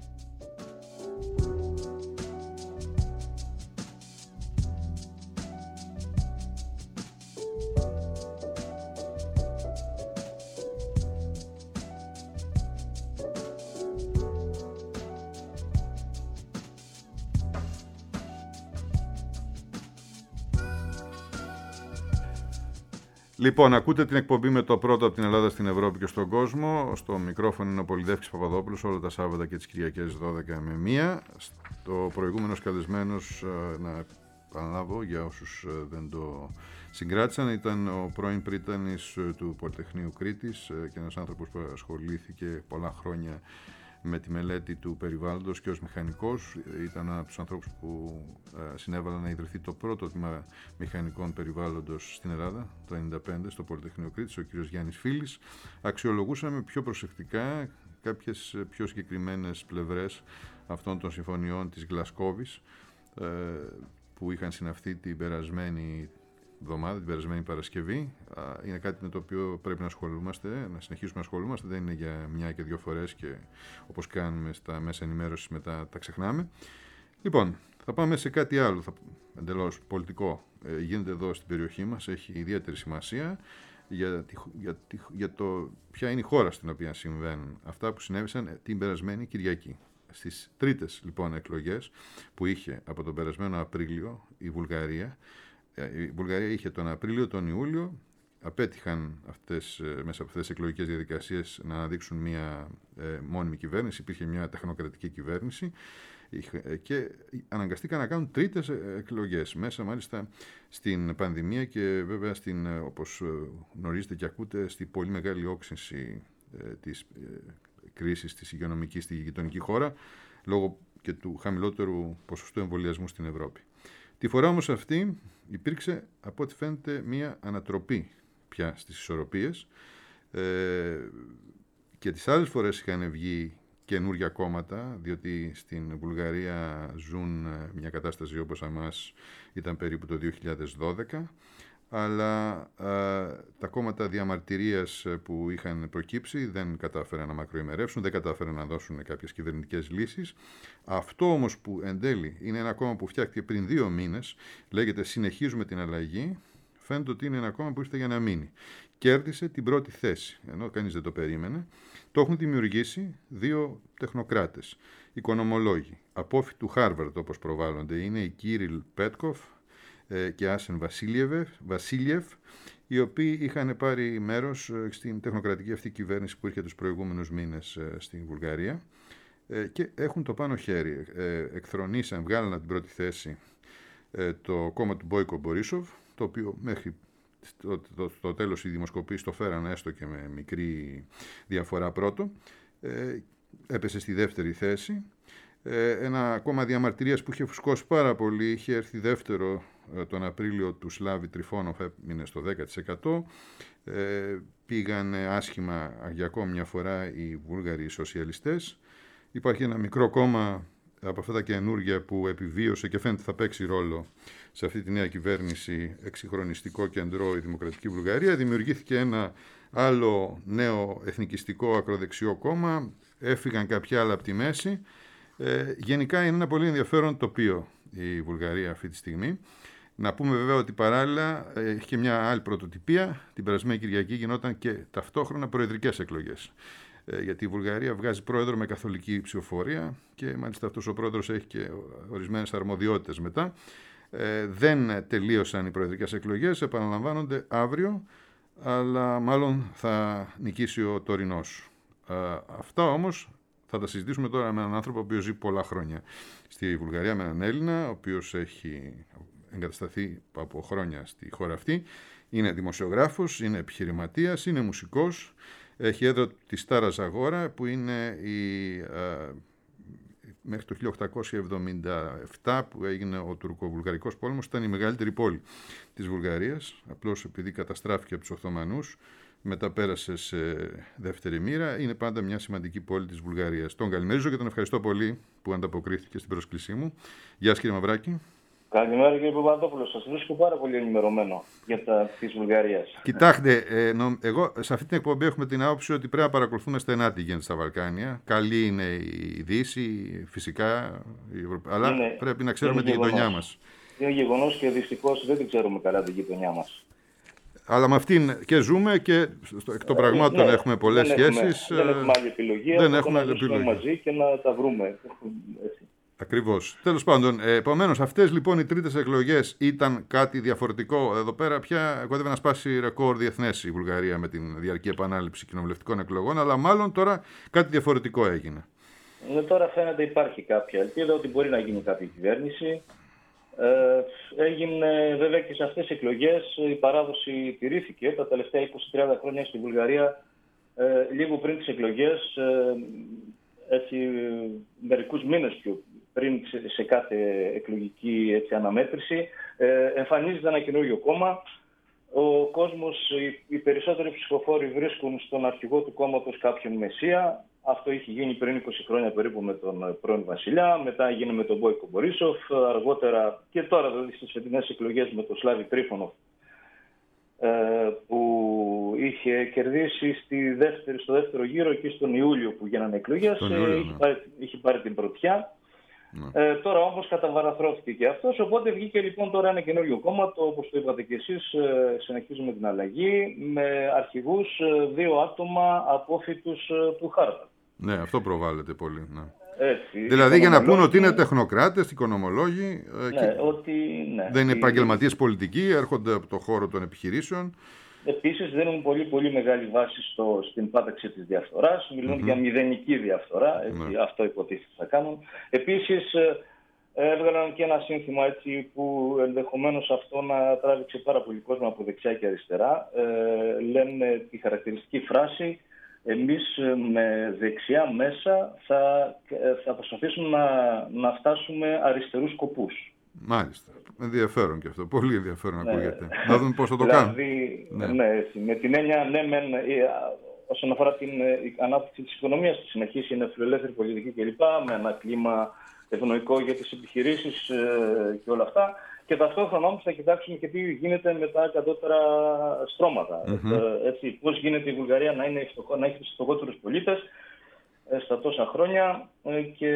Λοιπόν, ακούτε την εκπομπή με το πρώτο από την Ελλάδα στην Ευρώπη και στον κόσμο. Στο μικρόφωνο είναι ο Πολυδεύκης Παπαδόπουλος, όλα τα Σάββατα και τις Κυριακές δώδεκα με μία. Στο προηγούμενος καλεσμένος, να επαναλάβω για όσους δεν το συγκράτησαν, ήταν ο πρώην πρίτανης του Πολυτεχνείου Κρήτης και ένας άνθρωπος που ασχολήθηκε πολλά χρόνια με τη μελέτη του περιβάλλοντος και ως μηχανικός. Ήταν ένα από τους ανθρώπους που συνέβαλαν να ιδρυθεί το πρώτο τμήμα μηχανικών περιβάλλοντος στην Ελλάδα, το χίλια εννιακόσια ενενήντα πέντε, στο Πολυτεχνείο Κρήτης, ο κ. Γιάννης Φίλης. Αξιολογούσαμε πιο προσεκτικά κάποιες πιο συγκεκριμένες πλευρές αυτών των συμφωνιών της Γλασκόβης που είχαν συναυθεί την περασμένη εβδομάδα, την περασμένη Παρασκευή. Είναι κάτι με το οποίο πρέπει να ασχολούμαστε, να συνεχίσουμε να ασχολούμαστε. Δεν είναι για μια και δύο φορές και όπως κάνουμε στα μέσα ενημέρωσης μετά τα ξεχνάμε. Λοιπόν, θα πάμε σε κάτι άλλο, θα, εντελώς πολιτικό. Ε, γίνεται εδώ στην περιοχή μας, έχει ιδιαίτερη σημασία για, τη, για, τη, για το ποια είναι η χώρα στην οποία συμβαίνουν αυτά που συνέβησαν την περασμένη Κυριακή. Στις τρίτες λοιπόν εκλογές που είχε από τον περασμένο Απρίλιο η Βουλγαρία, η Βουλγαρία είχε τον Απρίλιο, τον Ιούλιο, απέτυχαν αυτές, μέσα από αυτές τις εκλογικές διαδικασίες να αναδείξουν μια ε, μόνιμη κυβέρνηση, υπήρχε μια τεχνοκρατική κυβέρνηση και αναγκαστήκαν να κάνουν τρίτες εκλογές, μέσα μάλιστα στην πανδημία και βέβαια στην, όπως γνωρίζετε και ακούτε, στη πολύ μεγάλη όξυνση ε, της ε, κρίσης της υγειονομικής στη γειτονική χώρα, λόγω και του χαμηλότερου ποσοστού εμβολιασμού στην Ευρώπη. Τη φορά όμως αυτή υπήρξε, από ό,τι φαίνεται, μία ανατροπή πια στις ισορροπίες ε, και τις άλλες φορές είχαν βγει καινούργια κόμματα, διότι στην Βουλγαρία ζουν μια κατάσταση όπως αμάς ήταν περίπου το δύο χιλιάδες δώδεκα, αλλά α, τα κόμματα διαμαρτυρίας που είχαν προκύψει δεν κατάφεραν να μακροημερεύσουν, δεν κατάφεραν να δώσουν κάποιες κυβερνητικές λύσεις. Αυτό όμως που εν τέλει είναι ένα κόμμα που φτιάχτηκε πριν δύο μήνες, λέγεται «Συνεχίζουμε την αλλαγή», φαίνεται ότι είναι ένα κόμμα που ήρθε για να μείνει. Κέρδισε την πρώτη θέση, ενώ κανείς δεν το περίμενε. Το έχουν δημιουργήσει δύο τεχνοκράτες, οικονομολόγοι, απόφοιτοι του Χάρβαρντ όπως προβάλλονται. Είναι η Κίριλ Πέτκοφ και Άσεν Βασίλιεφ, οι οποίοι είχαν πάρει μέρος στην τεχνοκρατική αυτή κυβέρνηση που ήρθε τους προηγούμενους μήνες στην Βουλγαρία και έχουν το πάνω χέρι. Εκθρονήσαν, βγάλαν την πρώτη θέση το κόμμα του Μπόικο Μπορίσοφ, το οποίο μέχρι το, το, το τέλος οι δημοσκοπήσεις το φέραν έστω και με μικρή διαφορά πρώτο. Έπεσε στη δεύτερη θέση. Ένα κόμμα διαμαρτυρίας που είχε φουσκώσει πάρα πολύ, είχε έρθει δεύτερο τον Απρίλιο του Σλάβη Τριφώνοφ, έμεινε στο δέκα τοις εκατό. Ε, πήγαν άσχημα για ακόμη μια φορά οι Βούλγαροι σοσιαλιστές. Υπάρχει ένα μικρό κόμμα από αυτά τα καινούργια που επιβίωσε και φαίνεται θα παίξει ρόλο σε αυτή τη νέα κυβέρνηση, εξυγχρονιστικό κεντρό η Δημοκρατική Βουλγαρία. Δημιουργήθηκε ένα άλλο νέο εθνικιστικό ακροδεξιό κόμμα, έφυγαν κάποια άλλα από τη μέση. Ε, γενικά είναι ένα πολύ ενδιαφέρον τοπίο η Βουλγαρία αυτή τη στιγμή. Να πούμε βέβαια ότι παράλληλα έχει και μια άλλη πρωτοτυπία. Την περασμένη Κυριακή γινόταν και ταυτόχρονα προεδρικές εκλογές. Ε, γιατί η Βουλγαρία βγάζει πρόεδρο με καθολική ψηφοφορία και μάλιστα αυτός ο πρόεδρος έχει και ορισμένες αρμοδιότητες μετά. Ε, δεν τελείωσαν οι προεδρικές εκλογές, επαναλαμβάνονται αύριο, αλλά μάλλον θα νικήσει ο τωρινός. Ε, αυτά όμως θα τα συζητήσουμε τώρα με έναν άνθρωπο ο οποίος ζει πολλά χρόνια στη Βουλγαρία, με έναν Έλληνα, ο οποίος έχει εγκατασταθεί από χρόνια στη χώρα αυτή. Είναι δημοσιογράφος, είναι επιχειρηματίας, είναι μουσικός. Έχει έδρα τη Στάρα Ζαγόρα, που είναι η, α, μέχρι το χίλια οκτακόσια εβδομήντα επτά που έγινε ο τουρκοβουλγαρικός πόλεμος, ήταν η μεγαλύτερη πόλη της Βουλγαρίας. Απλώς επειδή καταστράφηκε από τους Οθωμανούς, μετά πέρασε σε δεύτερη μοίρα. Είναι πάντα μια σημαντική πόλη της Βουλγαρίας. Τον καλημερίζω και τον ευχαριστώ πολύ που ανταποκρίθηκε στην πρόσκλησή μου. Γεια σας, κύριε Μαυράκη. Καλημέρα, κύριε Παπαδόπουλο. Σας βρίσκω πάρα πολύ ενημερωμένο για τα της Βουλγαρίας. Κοιτάξτε, ε, νο, εγώ σε αυτή την εκπομπή έχουμε την άποψη ότι πρέπει να παρακολουθούμε στενά τι γίνεται στα Βαλκάνια. Καλή είναι η Δύση, φυσικά, η Ευρωπα... αλλά είναι, πρέπει να ξέρουμε τη γειτονιά μας. Είναι γεγονός και δυστυχώς δεν την ξέρουμε καλά τη γειτονιά μας. Αλλά με αυτήν και ζούμε και εκ των πραγμάτων ναι, έχουμε πολλές δεν σχέσεις. Έχουμε, δεν έχουμε άλλη επιλογή. Δεν έχουμε άλλη επιλογή. Μαζί και να τα βρούμε. Έτσι. Ακριβώς. Τέλος πάντων, επομένως, αυτές λοιπόν οι τρίτες εκλογές ήταν κάτι διαφορετικό. Εδώ πέρα πια κοντεύει να σπάσει ρεκόρ διεθνές η Βουλγαρία με την διαρκή επανάληψη κοινοβουλευτικών εκλογών, αλλά μάλλον τώρα κάτι διαφορετικό έγινε. Ε, τώρα φαίνεται υπάρχει κάποια ελπίδα ότι μπορεί να γίνει κάποια κυβέρνηση. Ε, έγινε βέβαια και σε αυτές τις εκλογές η παράδοση τηρήθηκε. Τα τελευταία είκοσι με τριάντα χρόνια στη Βουλγαρία, ε, λίγο πριν τις εκλογές, ε, έτσι, μερικούς μήνες πιο πριν σε κάθε εκλογική έτσι, αναμέτρηση, ε, εμφανίζεται ένα καινούργιο κόμμα. Ο κόσμος, οι, οι περισσότεροι ψηφοφόροι βρίσκουν στον αρχηγό του κόμματος κάποιον μεσία. Αυτό είχε γίνει πριν είκοσι χρόνια περίπου με τον πρώην Βασιλιά, μετά έγινε με τον Μπόικο Μπορίσοφ, αργότερα και τώρα δηλαδή στις φετινές εκλογές με τον Σλάβη Τρίφωνοφ, ε, που είχε κερδίσει στη δεύτερη, στο δεύτερο γύρο και στον Ιούλιο που γίνανε εκλογές, Ιούλιο, ε, είχε, ναι. πάρει, είχε πάρει την πρωτιά. Ναι. Ε, τώρα όμως καταβαραθρωθήκε και αυτός, οπότε βγήκε λοιπόν τώρα ένα καινούριο κόμμα, το, όπως το είπατε και εσείς, ε, συνεχίζουμε την αλλαγή, με αρχηγούς ε, δύο άτομα απόφοιτους ε, του Χάρβαρντ. Ναι, αυτό προβάλλεται πολύ. Ναι. Έτσι, δηλαδή για να πούνε ότι είναι τεχνοκράτες, οικονομολόγοι, ε, ναι, και ότι, ναι, δεν είναι η... επαγγελματίες πολιτικοί, έρχονται από το χώρο των επιχειρήσεων. Επίσης δίνουν πολύ πολύ μεγάλη βάση στο, στην πάταξη της διαφθοράς, μιλούν mm-hmm. για μηδενική διαφθορά, έτσι, mm-hmm. αυτό υποτίθεται θα κάνουν. Επίσης ε, έβγαλαν και ένα σύνθημα έτσι, που ενδεχομένως αυτό να τράβηξε πάρα πολύ κόσμο από δεξιά και αριστερά. Ε, λένε τη χαρακτηριστική φράση, εμείς με δεξιά μέσα θα, θα προσπαθήσουμε να, να φτάσουμε αριστερούς σκοπούς. Μάλιστα. Ενδιαφέρον και αυτό. Πολύ ενδιαφέρον ναι. ακούγεται. Να δούμε πώς θα το δηλαδή, κάνουν. Ναι, ναι, με την έννοια, ναι, μεν, όσον αφορά την ανάπτυξη της οικονομίας, τη συνεχής είναι φιλελεύθερη πολιτική κλπ. Με ένα κλίμα ευνοϊκό για τις επιχειρήσεις ε, και όλα αυτά. και ταυτόχρονα όμως θα κοιτάξουμε και τι γίνεται με τα κατώτερα στρώματα. Mm-hmm. Ε, έτσι, πώς γίνεται η Βουλγαρία να, είναι φτωχό, να έχει τους φτωχότερους πολίτες στα τόσα χρόνια, και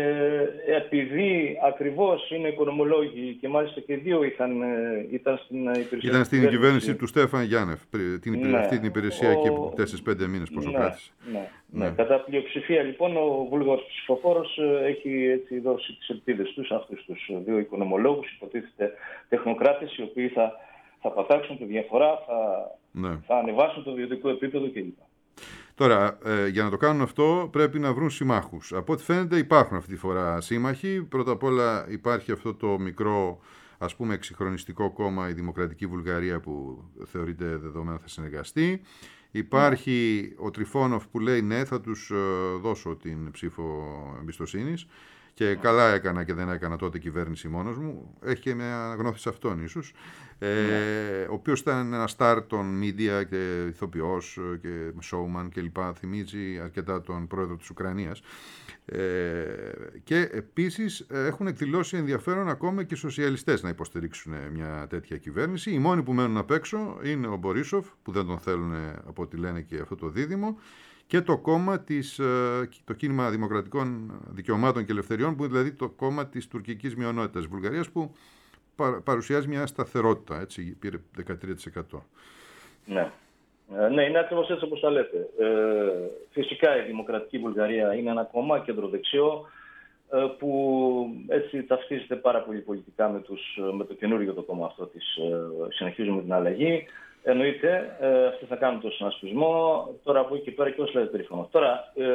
επειδή ακριβώς είναι οικονομολόγοι και μάλιστα και δύο είχαν, ήταν στην υπηρεσία. Ήταν στην κυβέρνηση του Στέφαν Γιάννεφ, την, ναι, αυτή την υπηρεσία ο... εκεί που τέσσερις πέντε μήνες πόσο ναι, κράτησε. Ναι, ναι. ναι. Κατά πλειοψηφία λοιπόν ο Βούλγαρος ψηφοφόρος έχει έτσι δώσει τις ελπίδες τους αυτούς τους δύο οικονομολόγους, υποτίθεται τεχνοκράτες, οι οποίοι θα, θα πατάξουν τη διαφορά, θα, ναι. θα ανεβάσουν το βιωτικό επίπεδο κλπ. Τώρα, ε, για να το κάνουν αυτό πρέπει να βρουν συμμάχους. Από ό,τι φαίνεται υπάρχουν αυτή τη φορά σύμμαχοι. Πρώτα απ' όλα υπάρχει αυτό το μικρό, ας πούμε, εξυγχρονιστικό κόμμα, η Δημοκρατική Βουλγαρία, που θεωρείται δεδομένο θα συνεργαστεί. Υπάρχει yeah. ο Τριφόνοφ που λέει ναι, θα τους δώσω την ψήφο εμπιστοσύνης. Και καλά έκανα και δεν έκανα τότε κυβέρνηση μόνος μου. Έχει και μια αναγνώθηση αυτόν ίσως. Ε, yeah. Ο οποίος ήταν ένα στάρ των media και ηθοποιός και showman κλπ. Θυμίζει αρκετά τον πρόεδρο της Ουκρανίας. Ε, και επίσης έχουν εκδηλώσει ενδιαφέρον ακόμα και οι σοσιαλιστές να υποστηρίξουν μια τέτοια κυβέρνηση. Οι μόνοι που μένουν απ' έξω είναι ο Μπορίσοφ, που δεν τον θέλουν από ό,τι λένε και αυτό το δίδυμο, και το κόμμα της, το κίνημα δημοκρατικών δικαιωμάτων και ελευθεριών, που είναι δηλαδή το κόμμα της τουρκικής μειονότητας της Βουλγαρίας, που παρουσιάζει μια σταθερότητα, έτσι, πήρε δεκατρία τοις εκατό. Ναι. Ναι, είναι ακριβώς έτσι όπως τα λέτε. Ε, φυσικά η Δημοκρατική Βουλγαρία είναι ένα κόμμα κεντροδεξιό, ε, που έτσι ταυτίζεται πάρα πολύ πολιτικά με, τους, με το καινούργιο το κόμμα αυτό της ε, συνεχίζουμε την αλλαγή. Εννοείται, ε, αυτοί θα κάνουν το συνασπισμό, τώρα από εκεί και πέρα και όσο λέει περίφημο. Τώρα, ε,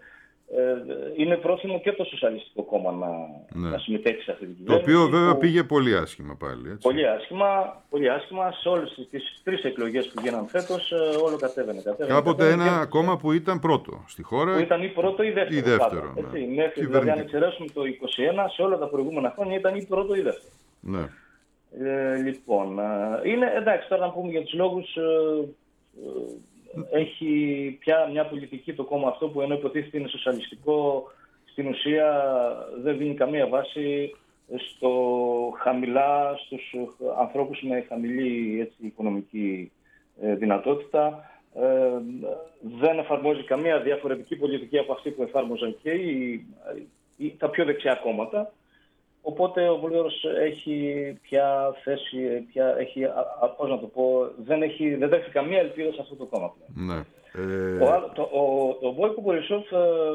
ε, είναι πρόθυμο και το Σοσιαλιστικό Κόμμα να, ναι. να συμμετέχει σε αυτή την κυβέρνηση. Το οποίο βέβαια που... πήγε πολύ άσχημα πάλι. Έτσι. Πολύ άσχημα, πολύ άσχημα. Σε όλες τις τρεις εκλογές που γίναν φέτος, όλο κατέβαινε. κατέβαινε Κάποτε κατέβαινε, ένα και... κόμμα που ήταν πρώτο στη χώρα. Που ήταν ή πρώτο ή δεύτερο. Ή δεύτερο πάντα, ναι. Μέχρι, δηλαδή, αν εξαιρέσουμε το είκοσι ένα, σε όλα τα προηγούμενα χρόνια ήταν ή πρώτο ή δεύτερο. Ναι. Ε, λοιπόν, είναι, εντάξει, τώρα να πούμε για τους λόγους, ε, ε, έχει πια μια πολιτική το κόμμα αυτό που ενώ υποτίθεται είναι σοσιαλιστικό, στην ουσία δεν δίνει καμία βάση στο χαμηλά, στους ανθρώπους με χαμηλή έτσι, οικονομική ε, δυνατότητα. Ε, δεν εφαρμόζει καμία διαφορετική πολιτική από αυτή που εφάρμοζαν και οι, οι, τα πιο δεξιά κόμματα. Οπότε ο Βούλγαρος έχει πια θέση, πια έχει, α, πώς να το πω, δεν, έχει, δεν έχει καμία ελπίδα σε αυτό το κόμμα πλέον. Ναι. Ε... Ο, το, ο, ο Βόικο Μπορισόφ, ε,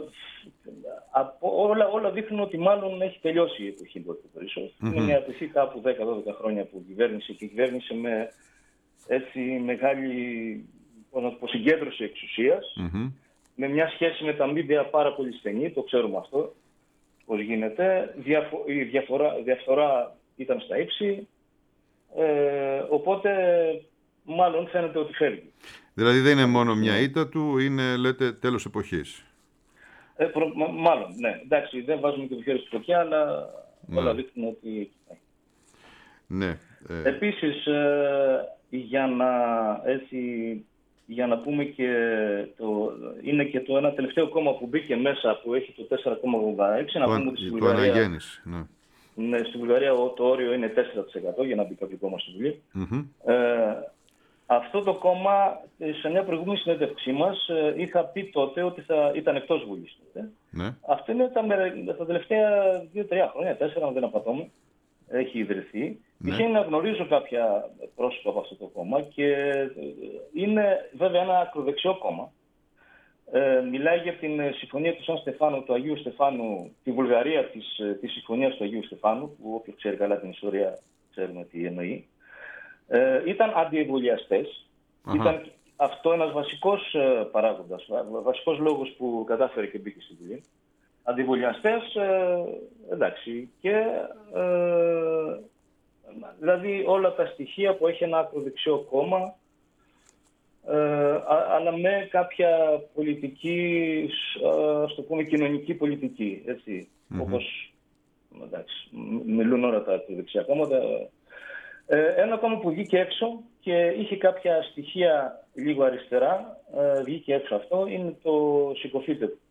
όλα, όλα δείχνουν ότι μάλλον έχει τελειώσει η εποχή Βόικο Μπορισόφ. Mm-hmm. Είναι μια εποχή κάπου δέκα δώδεκα χρόνια που κυβέρνησε και κυβέρνησε με έτσι μεγάλη, πώς να το πω, συγκέντρωση εξουσίας, mm-hmm. με μια σχέση με τα μίντια πάρα πολύ στενή, το ξέρουμε αυτό. Πώς γίνεται, διαφο- η διαφορά, διαφθορά ήταν στα ύψη, ε, οπότε μάλλον φαίνεται ότι φεύγει. Δηλαδή δεν είναι μόνο μια ήττα του, είναι λέτε τέλος εποχής. Ε, προ, μα, μάλλον, ναι. Εντάξει, δεν βάζουμε και το χέρι στη φωτιά, αλλά ναι. όλα δείχνουν ότι εκεί πάει. Ναι. Ε... Επίσης, ε, για να έτσι... Για να πούμε και το, είναι και το ένα τελευταίο κόμμα που μπήκε μέσα που έχει το τέσσερα κόμμα ογδόντα έξι. Να πούμε ότι στη Βουλγαρία, αναγέννηση, ναι. Ναι, στη Βουλγαρία το όριο είναι τέσσερα τοις εκατό για να μπει κάποιο κόμμα στη Βουλή. Mm-hmm. Ε, αυτό το κόμμα, σε μια προηγούμενη συνέντευξή μας, είχα πει τότε ότι θα ήταν εκτός Βουλής. Ναι. Αυτό είναι τα, τα τελευταία δύο τρία χρόνια, τέσσερα αν δεν απατώμε, έχει ιδρυθεί. Ναι. Είχε να γνωρίζω κάποια πρόσωπα από αυτό το κόμμα και είναι βέβαια ένα ακροδεξιό κόμμα. Ε, μιλάει για την συμφωνία του Σαν Στεφάνου, του Αγίου Στεφάνου, τη Βουλγαρία της, της συμφωνίας του Αγίου Στεφάνου, που όποιος ξέρει καλά την ιστορία ξέρουμε τι εννοεί. Ε, ήταν αντιεμβολιαστές. Ήταν αυτό ένας βασικός παράγοντας, βασικός λόγος που κατάφερε και μπήκε στη Βουλή. Αντιεμβολιαστές, ε, εντάξει, και ε, δηλαδή όλα τα στοιχεία που έχει ένα ακροδεξιό κόμμα, ε, αλλά με κάποια πολιτική, ας το πούμε, κοινωνική πολιτική, έτσι, mm-hmm. όπως, εντάξει, μιλούν όλα τα ακροδεξιά κόμματα. Ε, ένα κόμμα που βγήκε έξω και είχε κάποια στοιχεία λίγο αριστερά, ε, βγήκε έξω αυτό, είναι το Σηκωθείτε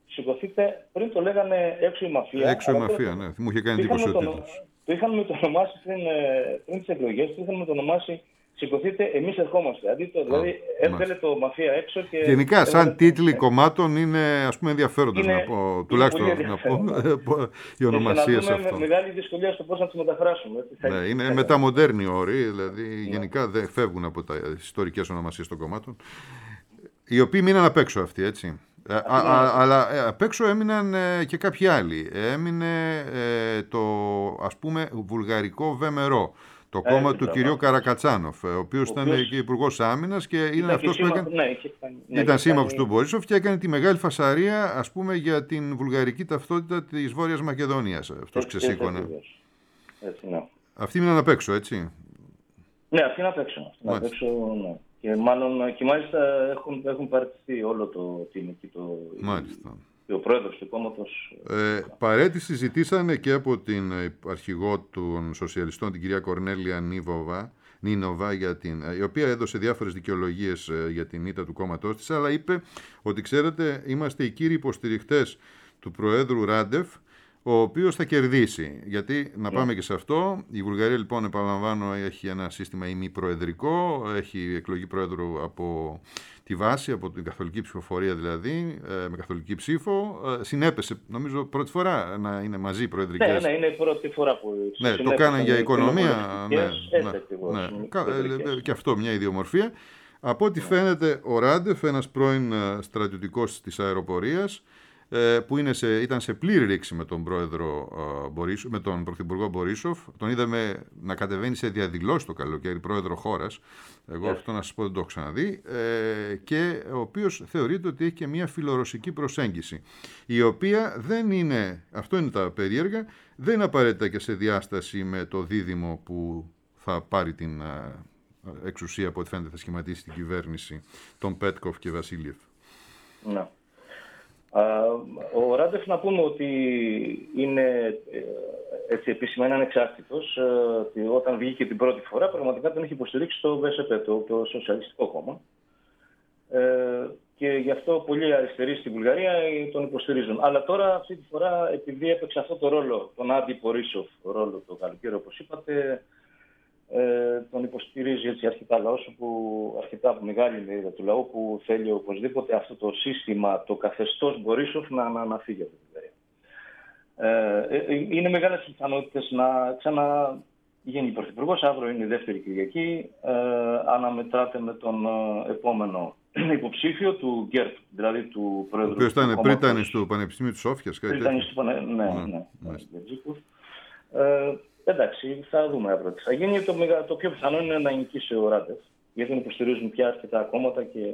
σηκωθείτε, πριν το λέγανε έξω η μαφία. Έξω η μαφία, ναι. Μου είχε κάνει εντύπωση ο τίτλος. Το είχαν μετονομάσει πριν, πριν τις εκλογές, το είχαν μετονομάσει σηκωθείτε, εμείς ερχόμαστε. Αντί το, δηλαδή έβγαλε το μαφία έξω και... Γενικά, σαν έβγαλε... τίτλοι κομμάτων είναι, ας πούμε, ενδιαφέροντες, να πω, τουλάχιστον να πω, οι ονομασίες αυτών. Με μεγάλη δυσκολία στο πώς να τις μεταφράσουμε. Ναι, είναι μεταμοντέρνοι όροι, δηλαδή ναι. Γενικά δεν φεύγουν από τις ιστορικές ονομασίες των κομμάτων, οι οποίοι μείναν απ' έξω αυτοί, έτσι. Α, α, αλλά απ' έξω έμειναν ε, και κάποιοι άλλοι. Έμεινε ε, το, ας πούμε, βουλγαρικό Βεμερό, το ε, κόμμα του κυρίου Καρακατσάνοφ, ο οποίος ήταν οποίος... και υπουργός άμυνας και ήταν αυτός που έκανε... Ναι, ναι, ήταν σύμμαχος του Μπορίσοφ και έκανε τη μεγάλη φασαρία, ας πούμε, για την βουλγαρική ταυτότητα της Βόρειας Μακεδονίας. Αυτός ξεσήκωνε. Έτσι, ναι. Αυτοί μείναν απ' έξω, έτσι. Ναι, αυτοί είναι απ' έξω. Απ' έξω ναι. Και, μάλλον, και μάλιστα έχουν, έχουν παραιτηθεί όλο το team εκεί, το, μάλιστα. Και ο πρόεδρος του κόμματος. Ε, παρέτηση ζητήσανε και από την αρχηγό των σοσιαλιστών, την κυρία Κορνέλια Νίβοβα, Νίνοβα, για την, η οποία έδωσε διάφορες δικαιολογίες για την ήττα του κόμματός της, αλλά είπε ότι, ξέρετε, είμαστε οι κύριοι υποστηριχτές του Προέδρου Ράντεφ, ο οποίος θα κερδίσει. Γιατί, να πάμε και σε αυτό, η Βουλγαρία, λοιπόν, επαναλαμβάνω, έχει ένα σύστημα ημιπροεδρικό, έχει εκλογή πρόεδρου από τη βάση, από την καθολική ψηφοφορία δηλαδή, με καθολική ψήφο. Συνέπεσε, νομίζω, πρώτη φορά να είναι μαζί προεδρικές. Ναι, ναι, είναι η πρώτη φορά που... Ναι, το κάνανε για οικονομία. Ναι, ναι, ναι. Και αυτό μια ιδιομορφία. Από ό,τι φαίνεται, ο Ράντεφ, ένας πρώην στρατιωτικός της αεροπορίας, που είναι σε, ήταν σε πλήρη ρήξη με τον, πρόεδρο, Μπορίσοφ, με τον πρωθυπουργό Μπορίσοφ. Τον είδαμε να κατεβαίνει σε διαδηλώσεις το καλοκαίρι, πρόεδρο χώρας. Εγώ αυτό να σας πω δεν το έχω ξαναδεί. Ε, και ο οποίος θεωρείται ότι έχει και μια φιλορωσική προσέγγιση, η οποία δεν είναι, αυτό είναι τα περίεργα, δεν είναι απαραίτητα και σε διάσταση με το δίδυμο που θα πάρει την εξουσία, από ό,τι φαίνεται θα σχηματίσει την κυβέρνηση, τον Πέτκοφ και Βασίλειεφ. Ναι. Ο Ράντεφ, να πούμε ότι είναι έτσι επίσημα είναι ανεξάρτητος. Όταν βγήκε την πρώτη φορά, πραγματικά τον είχε υποστηρίξει το ΒΕΣΕΠ, το, το Σοσιαλιστικό Κόμμα. Και γι' αυτό πολλοί αριστεροί στη Βουλγαρία τον υποστηρίζουν. Αλλά τώρα, αυτή τη φορά, επειδή έπαιξε αυτό το ρόλο, τον αντι-Μπορίσοφ ρόλο το καλοκαίρι, όπως είπατε, Ε, τον υποστηρίζει έτσι αρκετά λαός, που αρκετά μεγάλη μερίδα του λαού, που θέλει οπωσδήποτε αυτό το σύστημα, το καθεστώς Μπορίσοφ να, να, να φύγει από την Βουλγαρία. Ε, ε, είναι μεγάλες πιθανότητες να ξαναγίνει πρωθυπουργός. Αύριο είναι η δεύτερη Κυριακή. Ε, αναμετράται με τον επόμενο υποψήφιο του Γκέρτ, δηλαδή του πρόεδρου. Ο οποίος ήταν πρίτανης του Πανεπιστημίου της Σόφιας. Πρίτανης του Πανεπιστημίου, ναι, ναι, ναι, ναι, ναι. Εντάξει, θα δούμε. Θα γίνει το, το πιο πιθανό είναι να νικήσει ο Ράντεφ, γιατί τον υποστηρίζουν πια αρκετά κόμματα και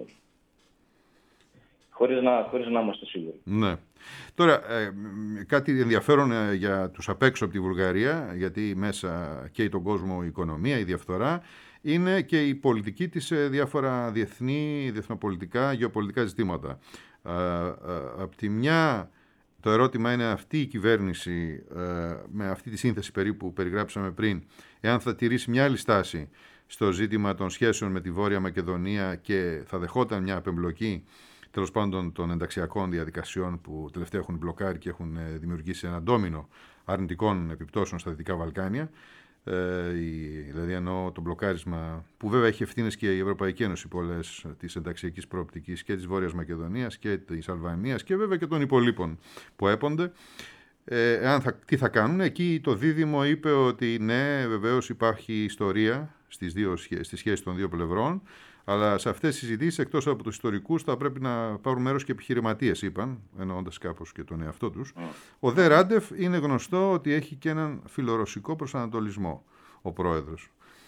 χωρίς να, χωρίς να είμαστε σίγουροι. Ναι. Τώρα, ε, κάτι ενδιαφέρον ε, για τους απ' έξω από τη Βουλγαρία, γιατί μέσα καίει τον κόσμο η οικονομία, η διαφθορά, είναι και η πολιτική της σε διάφορα διεθνή, διεθνοπολιτικά, γεωπολιτικά ζητήματα. Ε, ε, απ' τη μια... Το ερώτημα είναι αυτή η κυβέρνηση, ε, με αυτή τη σύνθεση περίπου που περιγράψαμε πριν, εάν θα τηρήσει μια άλλη στάση στο ζήτημα των σχέσεων με τη Βόρεια Μακεδονία και θα δεχόταν μια απεμπλοκή, τέλος πάντων, των ενταξιακών διαδικασιών που τελευταία έχουν μπλοκάρει και έχουν δημιουργήσει ένα ντόμινο αρνητικών επιπτώσεων στα Δυτικά Βαλκάνια. Ε, δηλαδή εννοώ το μπλοκάρισμα που βέβαια έχει ευθύνες και η Ευρωπαϊκή Ένωση πολλές, της ενταξιακής προοπτικής και της Βόρειας Μακεδονίας και της Αλβανίας και βέβαια και των υπολείπων που έπονται. Ε, αν θα, τι θα κάνουν, εκεί το δίδυμο είπε ότι ναι, βεβαίως υπάρχει ιστορία στις, δύο, στις σχέσεις των δύο πλευρών, αλλά σε αυτές τις συζητήσεις, εκτός από τους ιστορικούς, θα πρέπει να πάρουν μέρος και επιχειρηματίες, είπαν, εννοώντας κάπως και τον εαυτό τους. Mm. Ο Δε Ράντεφ είναι γνωστό ότι έχει και έναν φιλορωσικό προσανατολισμό, ο πρόεδρος.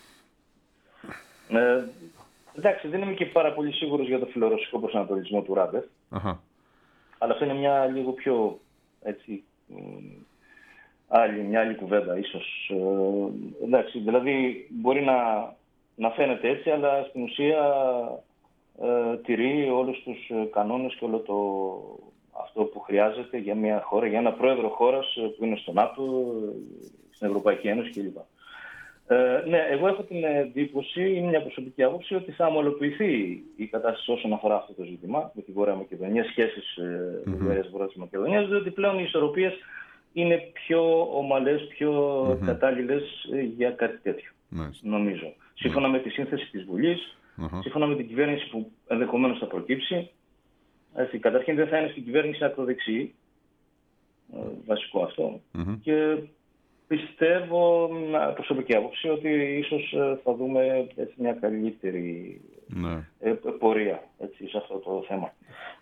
Ε, εντάξει, δεν είμαι και πάρα πολύ σίγουρος για το φιλορωσικό προσανατολισμό του Ράντεφ. Uh-huh. Αλλά αυτό είναι μια λίγο πιο, έτσι, άλλη, μια άλλη κουβέντα, ίσως. Ε, εντάξει, δηλαδή μπορεί να... να φαίνεται έτσι, αλλά στην ουσία ε, τηρεί όλους τους κανόνες και όλο το αυτό που χρειάζεται για μια χώρα, για ένα πρόεδρο χώρας που είναι στο ΝΑΤΟ, στην Ευρωπαϊκή Ένωση κλπ. Ε, ναι, εγώ έχω την εντύπωση, είναι μια προσωπική άποψη, ότι θα ομαλοποιηθεί η κατάσταση όσον αφορά αυτό το ζήτημα με τη Βόρεια Μακεδονία, σχέσεις ε, mm-hmm. Βουλγαρίας-Βόρειας Μακεδονίας, διότι πλέον οι ισορροπίες είναι πιο ομαλές, πιο mm-hmm. κατάλληλες ε, για κάτι τέτοιο, nice. νομίζω. Σύμφωνα mm-hmm. με τη σύνθεση της Βουλής, mm-hmm. σύμφωνα με την κυβέρνηση που ενδεχομένως θα προκύψει, έτσι, καταρχήν δεν θα είναι στην κυβέρνηση ακροδεξιή, ε, βασικό αυτό, mm-hmm. και πιστεύω, προσωπική άποψη, ότι ίσως θα δούμε έτσι, μια καλύτερη ναι. πορεία έτσι, σε αυτό το θέμα.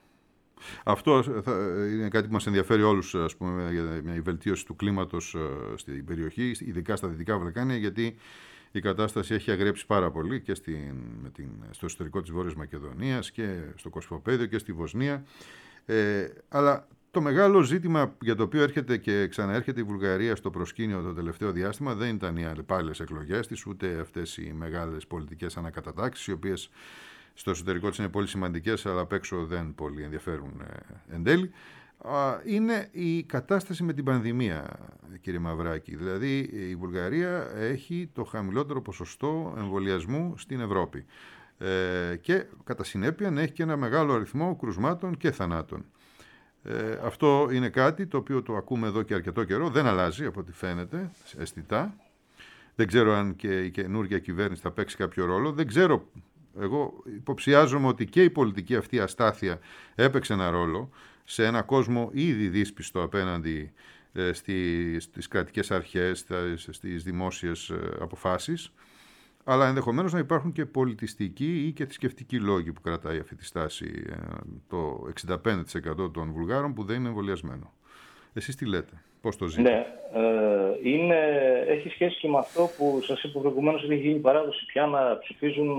Αυτό θα, είναι κάτι που μας ενδιαφέρει όλους, ας πούμε, για μια βελτίωση του κλίματος στην περιοχή, ειδικά στα Δυτικά Βαλκάνια, γιατί η κατάσταση έχει αγρέψει πάρα πολύ και στην, με την, στο εσωτερικό της Βόρειας Μακεδονίας και στο Κωσυφοπαίδιο και στη Βοσνία. Ε, αλλά το μεγάλο ζήτημα για το οποίο έρχεται και ξαναέρχεται η Βουλγαρία στο προσκήνιο το τελευταίο διάστημα δεν ήταν οι αλλεπάλληλες εκλογές της, ούτε αυτές οι μεγάλες πολιτικές ανακατατάξεις, οι οποίες στο εσωτερικό της είναι πολύ σημαντικές, αλλά απ' έξω δεν πολύ ενδιαφέρουν ε, εν τέλει. Είναι η κατάσταση με την πανδημία, κύριε Μαυράκη. Δηλαδή η Βουλγαρία έχει το χαμηλότερο ποσοστό εμβολιασμού στην Ευρώπη ε, και κατά συνέπεια έχει και ένα μεγάλο αριθμό κρουσμάτων και θανάτων. Ε, αυτό είναι κάτι το οποίο το ακούμε εδώ και αρκετό καιρό, δεν αλλάζει από ό,τι φαίνεται αισθητά. Δεν ξέρω αν και η καινούργια κυβέρνηση θα παίξει κάποιο ρόλο. Δεν ξέρω, εγώ υποψιάζομαι ότι και η πολιτική αυτή αστάθεια έπαιξε ένα ρόλο σε ένα κόσμο ήδη δύσπιστο απέναντι ε, στις, στις κρατικές αρχές, στις δημόσιες ε, αποφάσεις, αλλά ενδεχομένως να υπάρχουν και πολιτιστικοί ή και θρησκευτικοί λόγοι που κρατάει αυτή τη στάση ε, το εξήντα πέντε τοις εκατό των Βουλγάρων που δεν είναι εμβολιασμένο. Εσείς τι λέτε, πώς το ζείτε? Ναι, ε, είναι, έχει σχέση και με αυτό που σας είπα προηγουμένως, ότι έχει γίνει παράδοση πια να ψηφίζουν,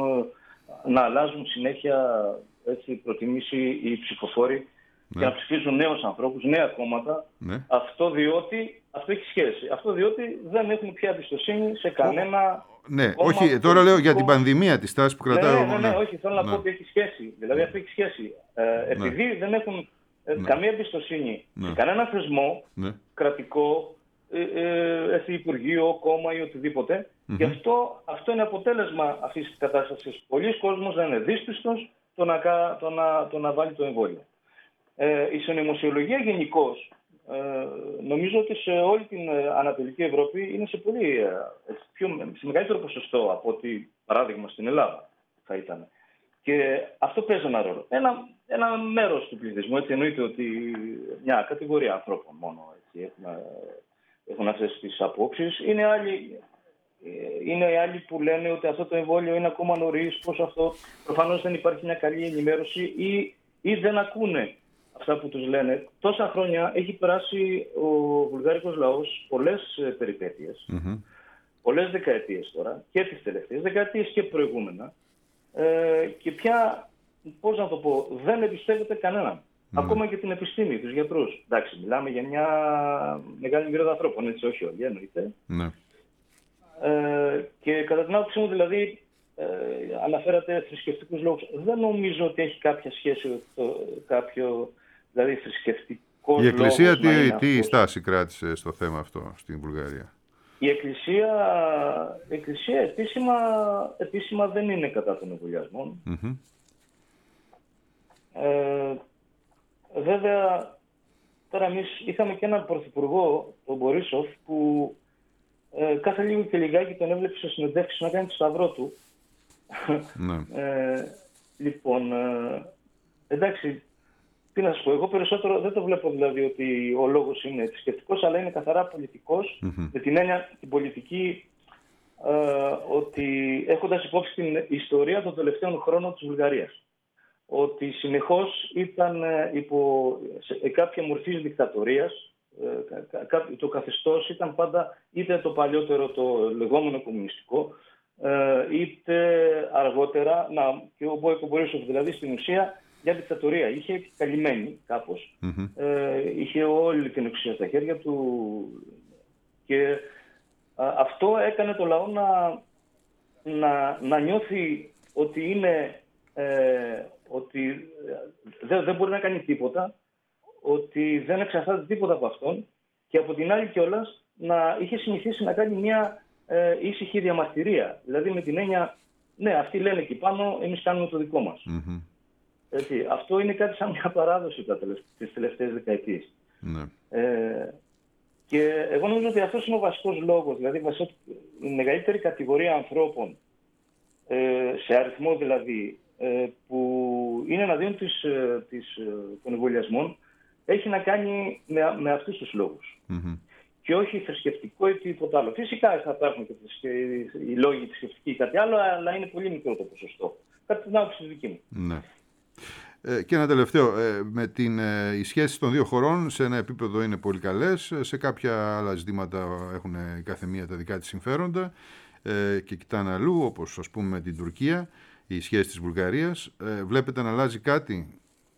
να αλλάζουν συνέχεια έτσι, προτιμήσει οι ψηφοφόροι, ναι. και να ψηφίζουν νέους ανθρώπους, νέα κόμματα. Ναι. Αυτό διότι, αυτό έχει σχέση. Αυτό διότι δεν έχουν πια εμπιστοσύνη σε κανένα. Ναι, όχι, τώρα λέω για την πανδημία, τη στάση που κρατάει. Ναι, ναι, ναι, ναι, όχι, θέλω να ναι. πω ότι έχει σχέση. Δηλαδή αυτό έχει σχέση. Ε, επειδή ναι. δεν έχουν ε, ναι. καμία εμπιστοσύνη ναι. σε κανένα θεσμό ναι. κρατικό, ε, ε, ε, υπουργείο, κόμμα ή οτιδήποτε, mm-hmm. και αυτό, αυτό είναι αποτέλεσμα αυτής της κατάστασης. Πολλοί κόσμος να είναι δύσπιστος το να, το να, το να βάλει το εμβόλιο. Ε, η συνωμοσιολογία γενικώς, ε, νομίζω ότι σε όλη την Ανατολική Ευρώπη είναι σε πολύ ε, πιο, σε μεγαλύτερο ποσοστό από ότι παράδειγμα στην Ελλάδα θα ήταν. Και αυτό παίζει ένα ρόλο. Ένα, ένα μέρος του πληθυσμού, έτσι εννοείται ότι μια κατηγορία ανθρώπων μόνο έτσι, έχουν, έχουν αυτές τις απόψεις. Είναι άλλοι, είναι οι άλλοι που λένε ότι αυτό το εμβόλιο είναι ακόμα νωρίς, πως αυτό προφανώς δεν υπάρχει μια καλή ενημέρωση ή, ή δεν ακούνε αυτά που τους λένε. Τόσα χρόνια έχει περάσει ο βουλγαρικός λαός πολλές περιπέτειες, mm-hmm. πολλές δεκαετίες τώρα, και τις τελευταίες δεκαετίες και προηγούμενα, ε, και πια, πώς να το πω, δεν εμπιστεύεται κανέναν. Mm-hmm. Ακόμα και την επιστήμη, τους γιατρούς. Εντάξει, μιλάμε για μια μεγάλη μοιράδα ανθρώπων, έτσι, όχι όλοι, εννοείται. Mm-hmm. Ε, και κατά την άποψή μου, δηλαδή, ε, αναφέρατε θρησκευτικούς λόγους. Δεν νομίζω ότι έχει κάποια σχέση το, κάποιο... Δηλαδή θρησκευτικό. Η Εκκλησία τι, τι στάση κράτησε στο θέμα αυτό στην Βουλγαρία? Η Εκκλησία, η Εκκλησία επίσημα, επίσημα δεν είναι κατά των εμβολιασμών. Mm-hmm. Ε, βέβαια, τώρα εμείς είχαμε και έναν πρωθυπουργό, τον Μπορίσοφ, που ε, κάθε λίγο και λιγάκι τον έβλεπε σε συνεντεύξεις να κάνει το σταυρό του. Mm-hmm. ε, λοιπόν, ε, εντάξει, τι να σας πω, εγώ περισσότερο δεν το βλέπω δηλαδή ότι ο λόγος είναι θρησκευτικός, αλλά είναι καθαρά πολιτικός, mm-hmm. με την έννοια την πολιτική, ε, ότι έχοντας υπόψη την ιστορία των τελευταίων χρόνων της Βουλγαρίας, ότι συνεχώς ήταν υπό σε κάποια μορφή δικτατορίας, ε, το καθεστώς ήταν πάντα είτε το παλιότερο το λεγόμενο κομμουνιστικό, ε, είτε αργότερα, να, και ο Μπόικο Μπορίσοφ δηλαδή στην ουσία, για δικτατορία. Είχε καλυμμένη κάπως. Mm-hmm. Ε, είχε όλη την εξουσία στα χέρια του και α, αυτό έκανε το λαό να, να, να νιώθει ότι είναι ε, ότι δεν, δεν μπορεί να κάνει τίποτα, ότι δεν εξαρτάται τίποτα από αυτόν και από την άλλη κιόλας να είχε συνηθίσει να κάνει μια ε, ήσυχη διαμαρτυρία. Δηλαδή με την έννοια, ναι, αυτοί λένε εκεί πάνω, εμείς κάνουμε το δικό μας. Mm-hmm. Έτσι, αυτό είναι κάτι σαν μια παράδοση τις τελευταίες δεκαετίες. Ναι. Ε, και εγώ νομίζω ότι αυτός είναι ο βασικός λόγος. Δηλαδή η μεγαλύτερη κατηγορία ανθρώπων, ε, σε αριθμό δηλαδή, ε, που είναι εναντίον της, ε, της, ε, των εμβολιασμών, έχει να κάνει με, με αυτούς τους λόγους. Mm-hmm. Και όχι θρησκευτικό ή τίποτα άλλο. Φυσικά θα υπάρχουν και οι λόγοι θρησκευτικοί ή κάτι άλλο, αλλά είναι πολύ μικρό το ποσοστό. Κατά την άποψη δική μου. Ναι. Ε, και ένα τελευταίο. Ε, με την, ε, οι σχέσεις των δύο χωρών σε ένα επίπεδο είναι πολύ καλές. Σε κάποια άλλα ζητήματα έχουν η κάθε μία τα δικά της συμφέροντα ε, και κοιτάνε αλλού, όπως ας πούμε με την Τουρκία, οι σχέσεις της Βουλγαρίας. Ε, βλέπετε να αλλάζει κάτι?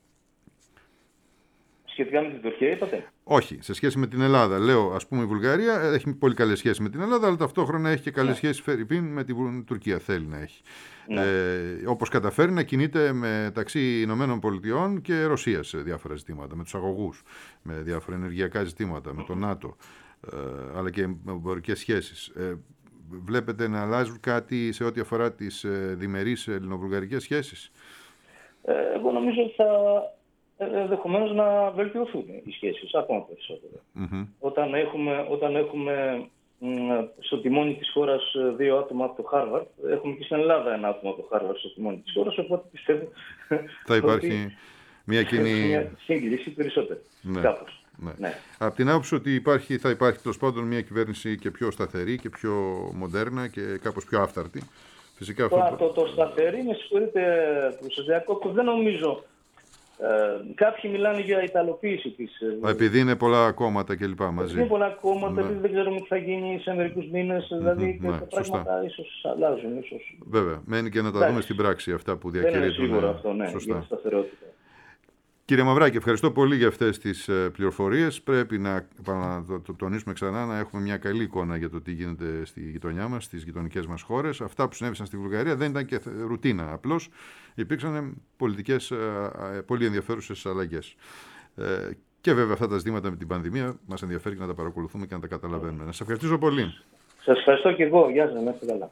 Σχετικά με την Τουρκία, είπατε? Όχι, σε σχέση με την Ελλάδα. Λέω, ας πούμε, η Βουλγαρία έχει πολύ καλές σχέσεις με την Ελλάδα, αλλά ταυτόχρονα έχει και καλές ναι. σχέσεις φερειπίν με την Τουρκία. Θέλει να έχει. Ναι. Ε, όπως καταφέρει να κινείται μεταξύ Ηνωμένων Πολιτειών και Ρωσίας σε διάφορα ζητήματα, με τους αγωγούς, με διάφορα ενεργειακά ζητήματα, με το ΝΑΤΟ, ε, αλλά και με εμπορικές σχέσεις. Ε, βλέπετε να αλλάζουν κάτι σε ό,τι αφορά τις ε, διμερείς ελληνοβουλγαρικές σχέσεις? Ε, εγώ νομίζω ότι θα. Ενδεχομένως να βελτιωθούν οι σχέσεις ακόμα περισσότερο. Mm-hmm. Όταν έχουμε, όταν έχουμε μ, στο τιμόνι της χώρας δύο άτομα από το Χάρβαρντ, έχουμε και στην Ελλάδα ένα άτομο από το Χάρβαρντ στο τιμόνι της χώρας, οπότε πιστεύω θα υπάρχει μια κοινή μια σύγκληση περισσότερο. Ναι. Κάπως. Ναι. Ναι. Από την άποψη ότι υπάρχει, θα υπάρχει τέλος πάντων μια κυβέρνηση και πιο σταθερή και πιο μοντέρνα και κάπως πιο άφθαρτη. Φυσικά αυτό... το, το, το σταθερή, με συγχωρείτε που σας διακόπτω, δεν νομίζω. Ε, κάποιοι μιλάνε για ιταλοποίηση της. Επειδή είναι πολλά κόμματα κλπ. Μαζί. Είναι πολλά κόμματα, ναι. Δεν ξέρουμε τι θα γίνει σε μερικούς μήνες. Mm-hmm, δηλαδή και ναι, τα σωστά. πράγματα ίσως αλλάζουν. Ίσως... Βέβαια, μένει και να τα δούμε στην πράξη αυτά που διακηρύττουν. Δεν είναι σίγουρο αυτό, ναι, σωστά. Για τη σταθερότητα. Κύριε Μαυράκη, ευχαριστώ πολύ για αυτές τις πληροφορίες. Πρέπει να, να το, το τονίσουμε ξανά, να έχουμε μια καλή εικόνα για το τι γίνεται στη γειτονιά μας, στις γειτονικές μας χώρες. Αυτά που συνέβησαν στη Βουλγαρία δεν ήταν και ρουτίνα. Απλώς υπήρξαν πολιτικές, πολύ ενδιαφέρουσες αλλαγές. Και βέβαια αυτά τα ζητήματα με την πανδημία μας ενδιαφέρει και να τα παρακολουθούμε και να τα καταλαβαίνουμε. Να σας ευχαριστήσω πολύ. Σας ευχαριστώ και εγώ. Γεια σας, να είστε καλά.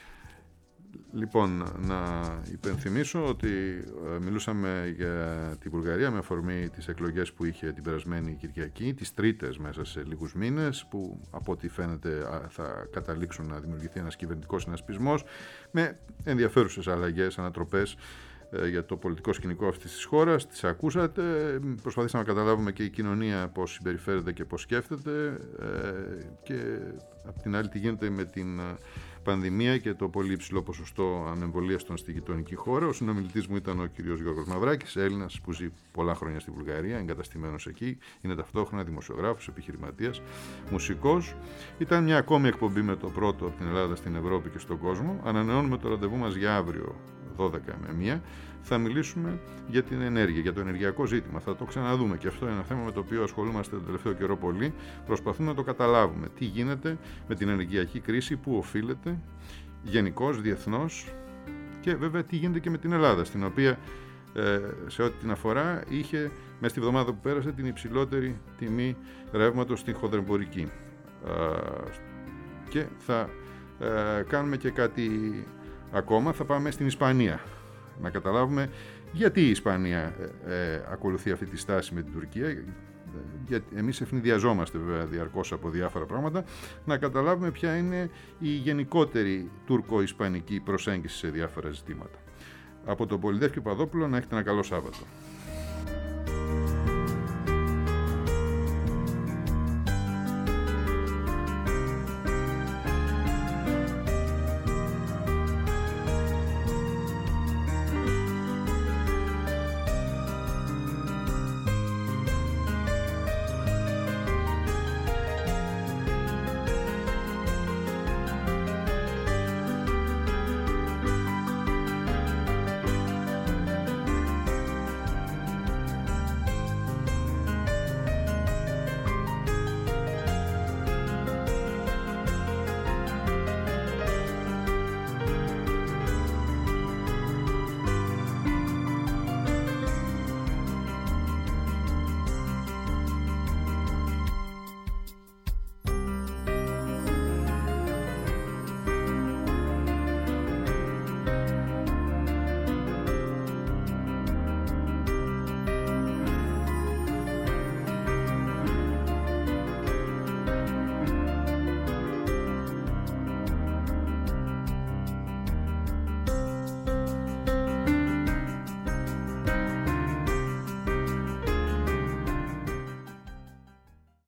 Λοιπόν, να υπενθυμίσω ότι ε, μιλούσαμε για τη Βουλγαρία με αφορμή τις εκλογές που είχε την περασμένη Κυριακή, τις τρίτες μέσα σε λίγους μήνες, που από ό,τι φαίνεται θα καταλήξουν να δημιουργηθεί ένας κυβερνητικός συνασπισμός με ενδιαφέρουσες αλλαγές, ανατροπές ε, για το πολιτικό σκηνικό αυτής της χώρας. Τις ακούσατε, προσπαθήσαμε να καταλάβουμε και η κοινωνία πώς συμπεριφέρεται και πώς σκέφτεται ε, και απ' την άλλη τι γίνεται με την πανδημία και το πολύ υψηλό ποσοστό ανεμβολίαστων στη γειτονική χώρα. Ο συνομιλητής μου ήταν ο κύριος Γιώργος Μαυράκης, Έλληνας που ζει πολλά χρόνια στη Βουλγαρία, εγκαταστημένος εκεί. Είναι ταυτόχρονα δημοσιογράφος, επιχειρηματίας, μουσικός. Ήταν μια ακόμη εκπομπή με το πρώτο από την Ελλάδα στην Ευρώπη και στον κόσμο. Ανανεώνουμε το ραντεβού μας για αύριο δώδεκα με μία. Θα μιλήσουμε για την ενέργεια, για το ενεργειακό ζήτημα. Θα το ξαναδούμε και αυτό είναι ένα θέμα με το οποίο ασχολούμαστε τον τελευταίο καιρό πολύ. Προσπαθούμε να το καταλάβουμε. Τι γίνεται με την ενεργειακή κρίση, πού οφείλεται, γενικώς, διεθνώς και βέβαια τι γίνεται και με την Ελλάδα, στην οποία ε, σε ό,τι την αφορά είχε μέσα στη βδομάδα που πέρασε την υψηλότερη τιμή ρεύματος στην χονδρεμπορική. Ε, και θα ε, κάνουμε και κάτι ακόμα, θα πάμε στην Ισπανία. Να καταλάβουμε γιατί η Ισπανία ε, ε, ακολουθεί αυτή τη στάση με την Τουρκία. Γιατί εμείς ευνηδιαζόμαστε βέβαια διαρκώς από διάφορα πράγματα. Να καταλάβουμε ποια είναι η γενικότερη τουρκο-ισπανική προσέγγιση σε διάφορα ζητήματα. Από τον Πολυδεύκη Παδόπουλο να έχετε ένα καλό Σάββατο.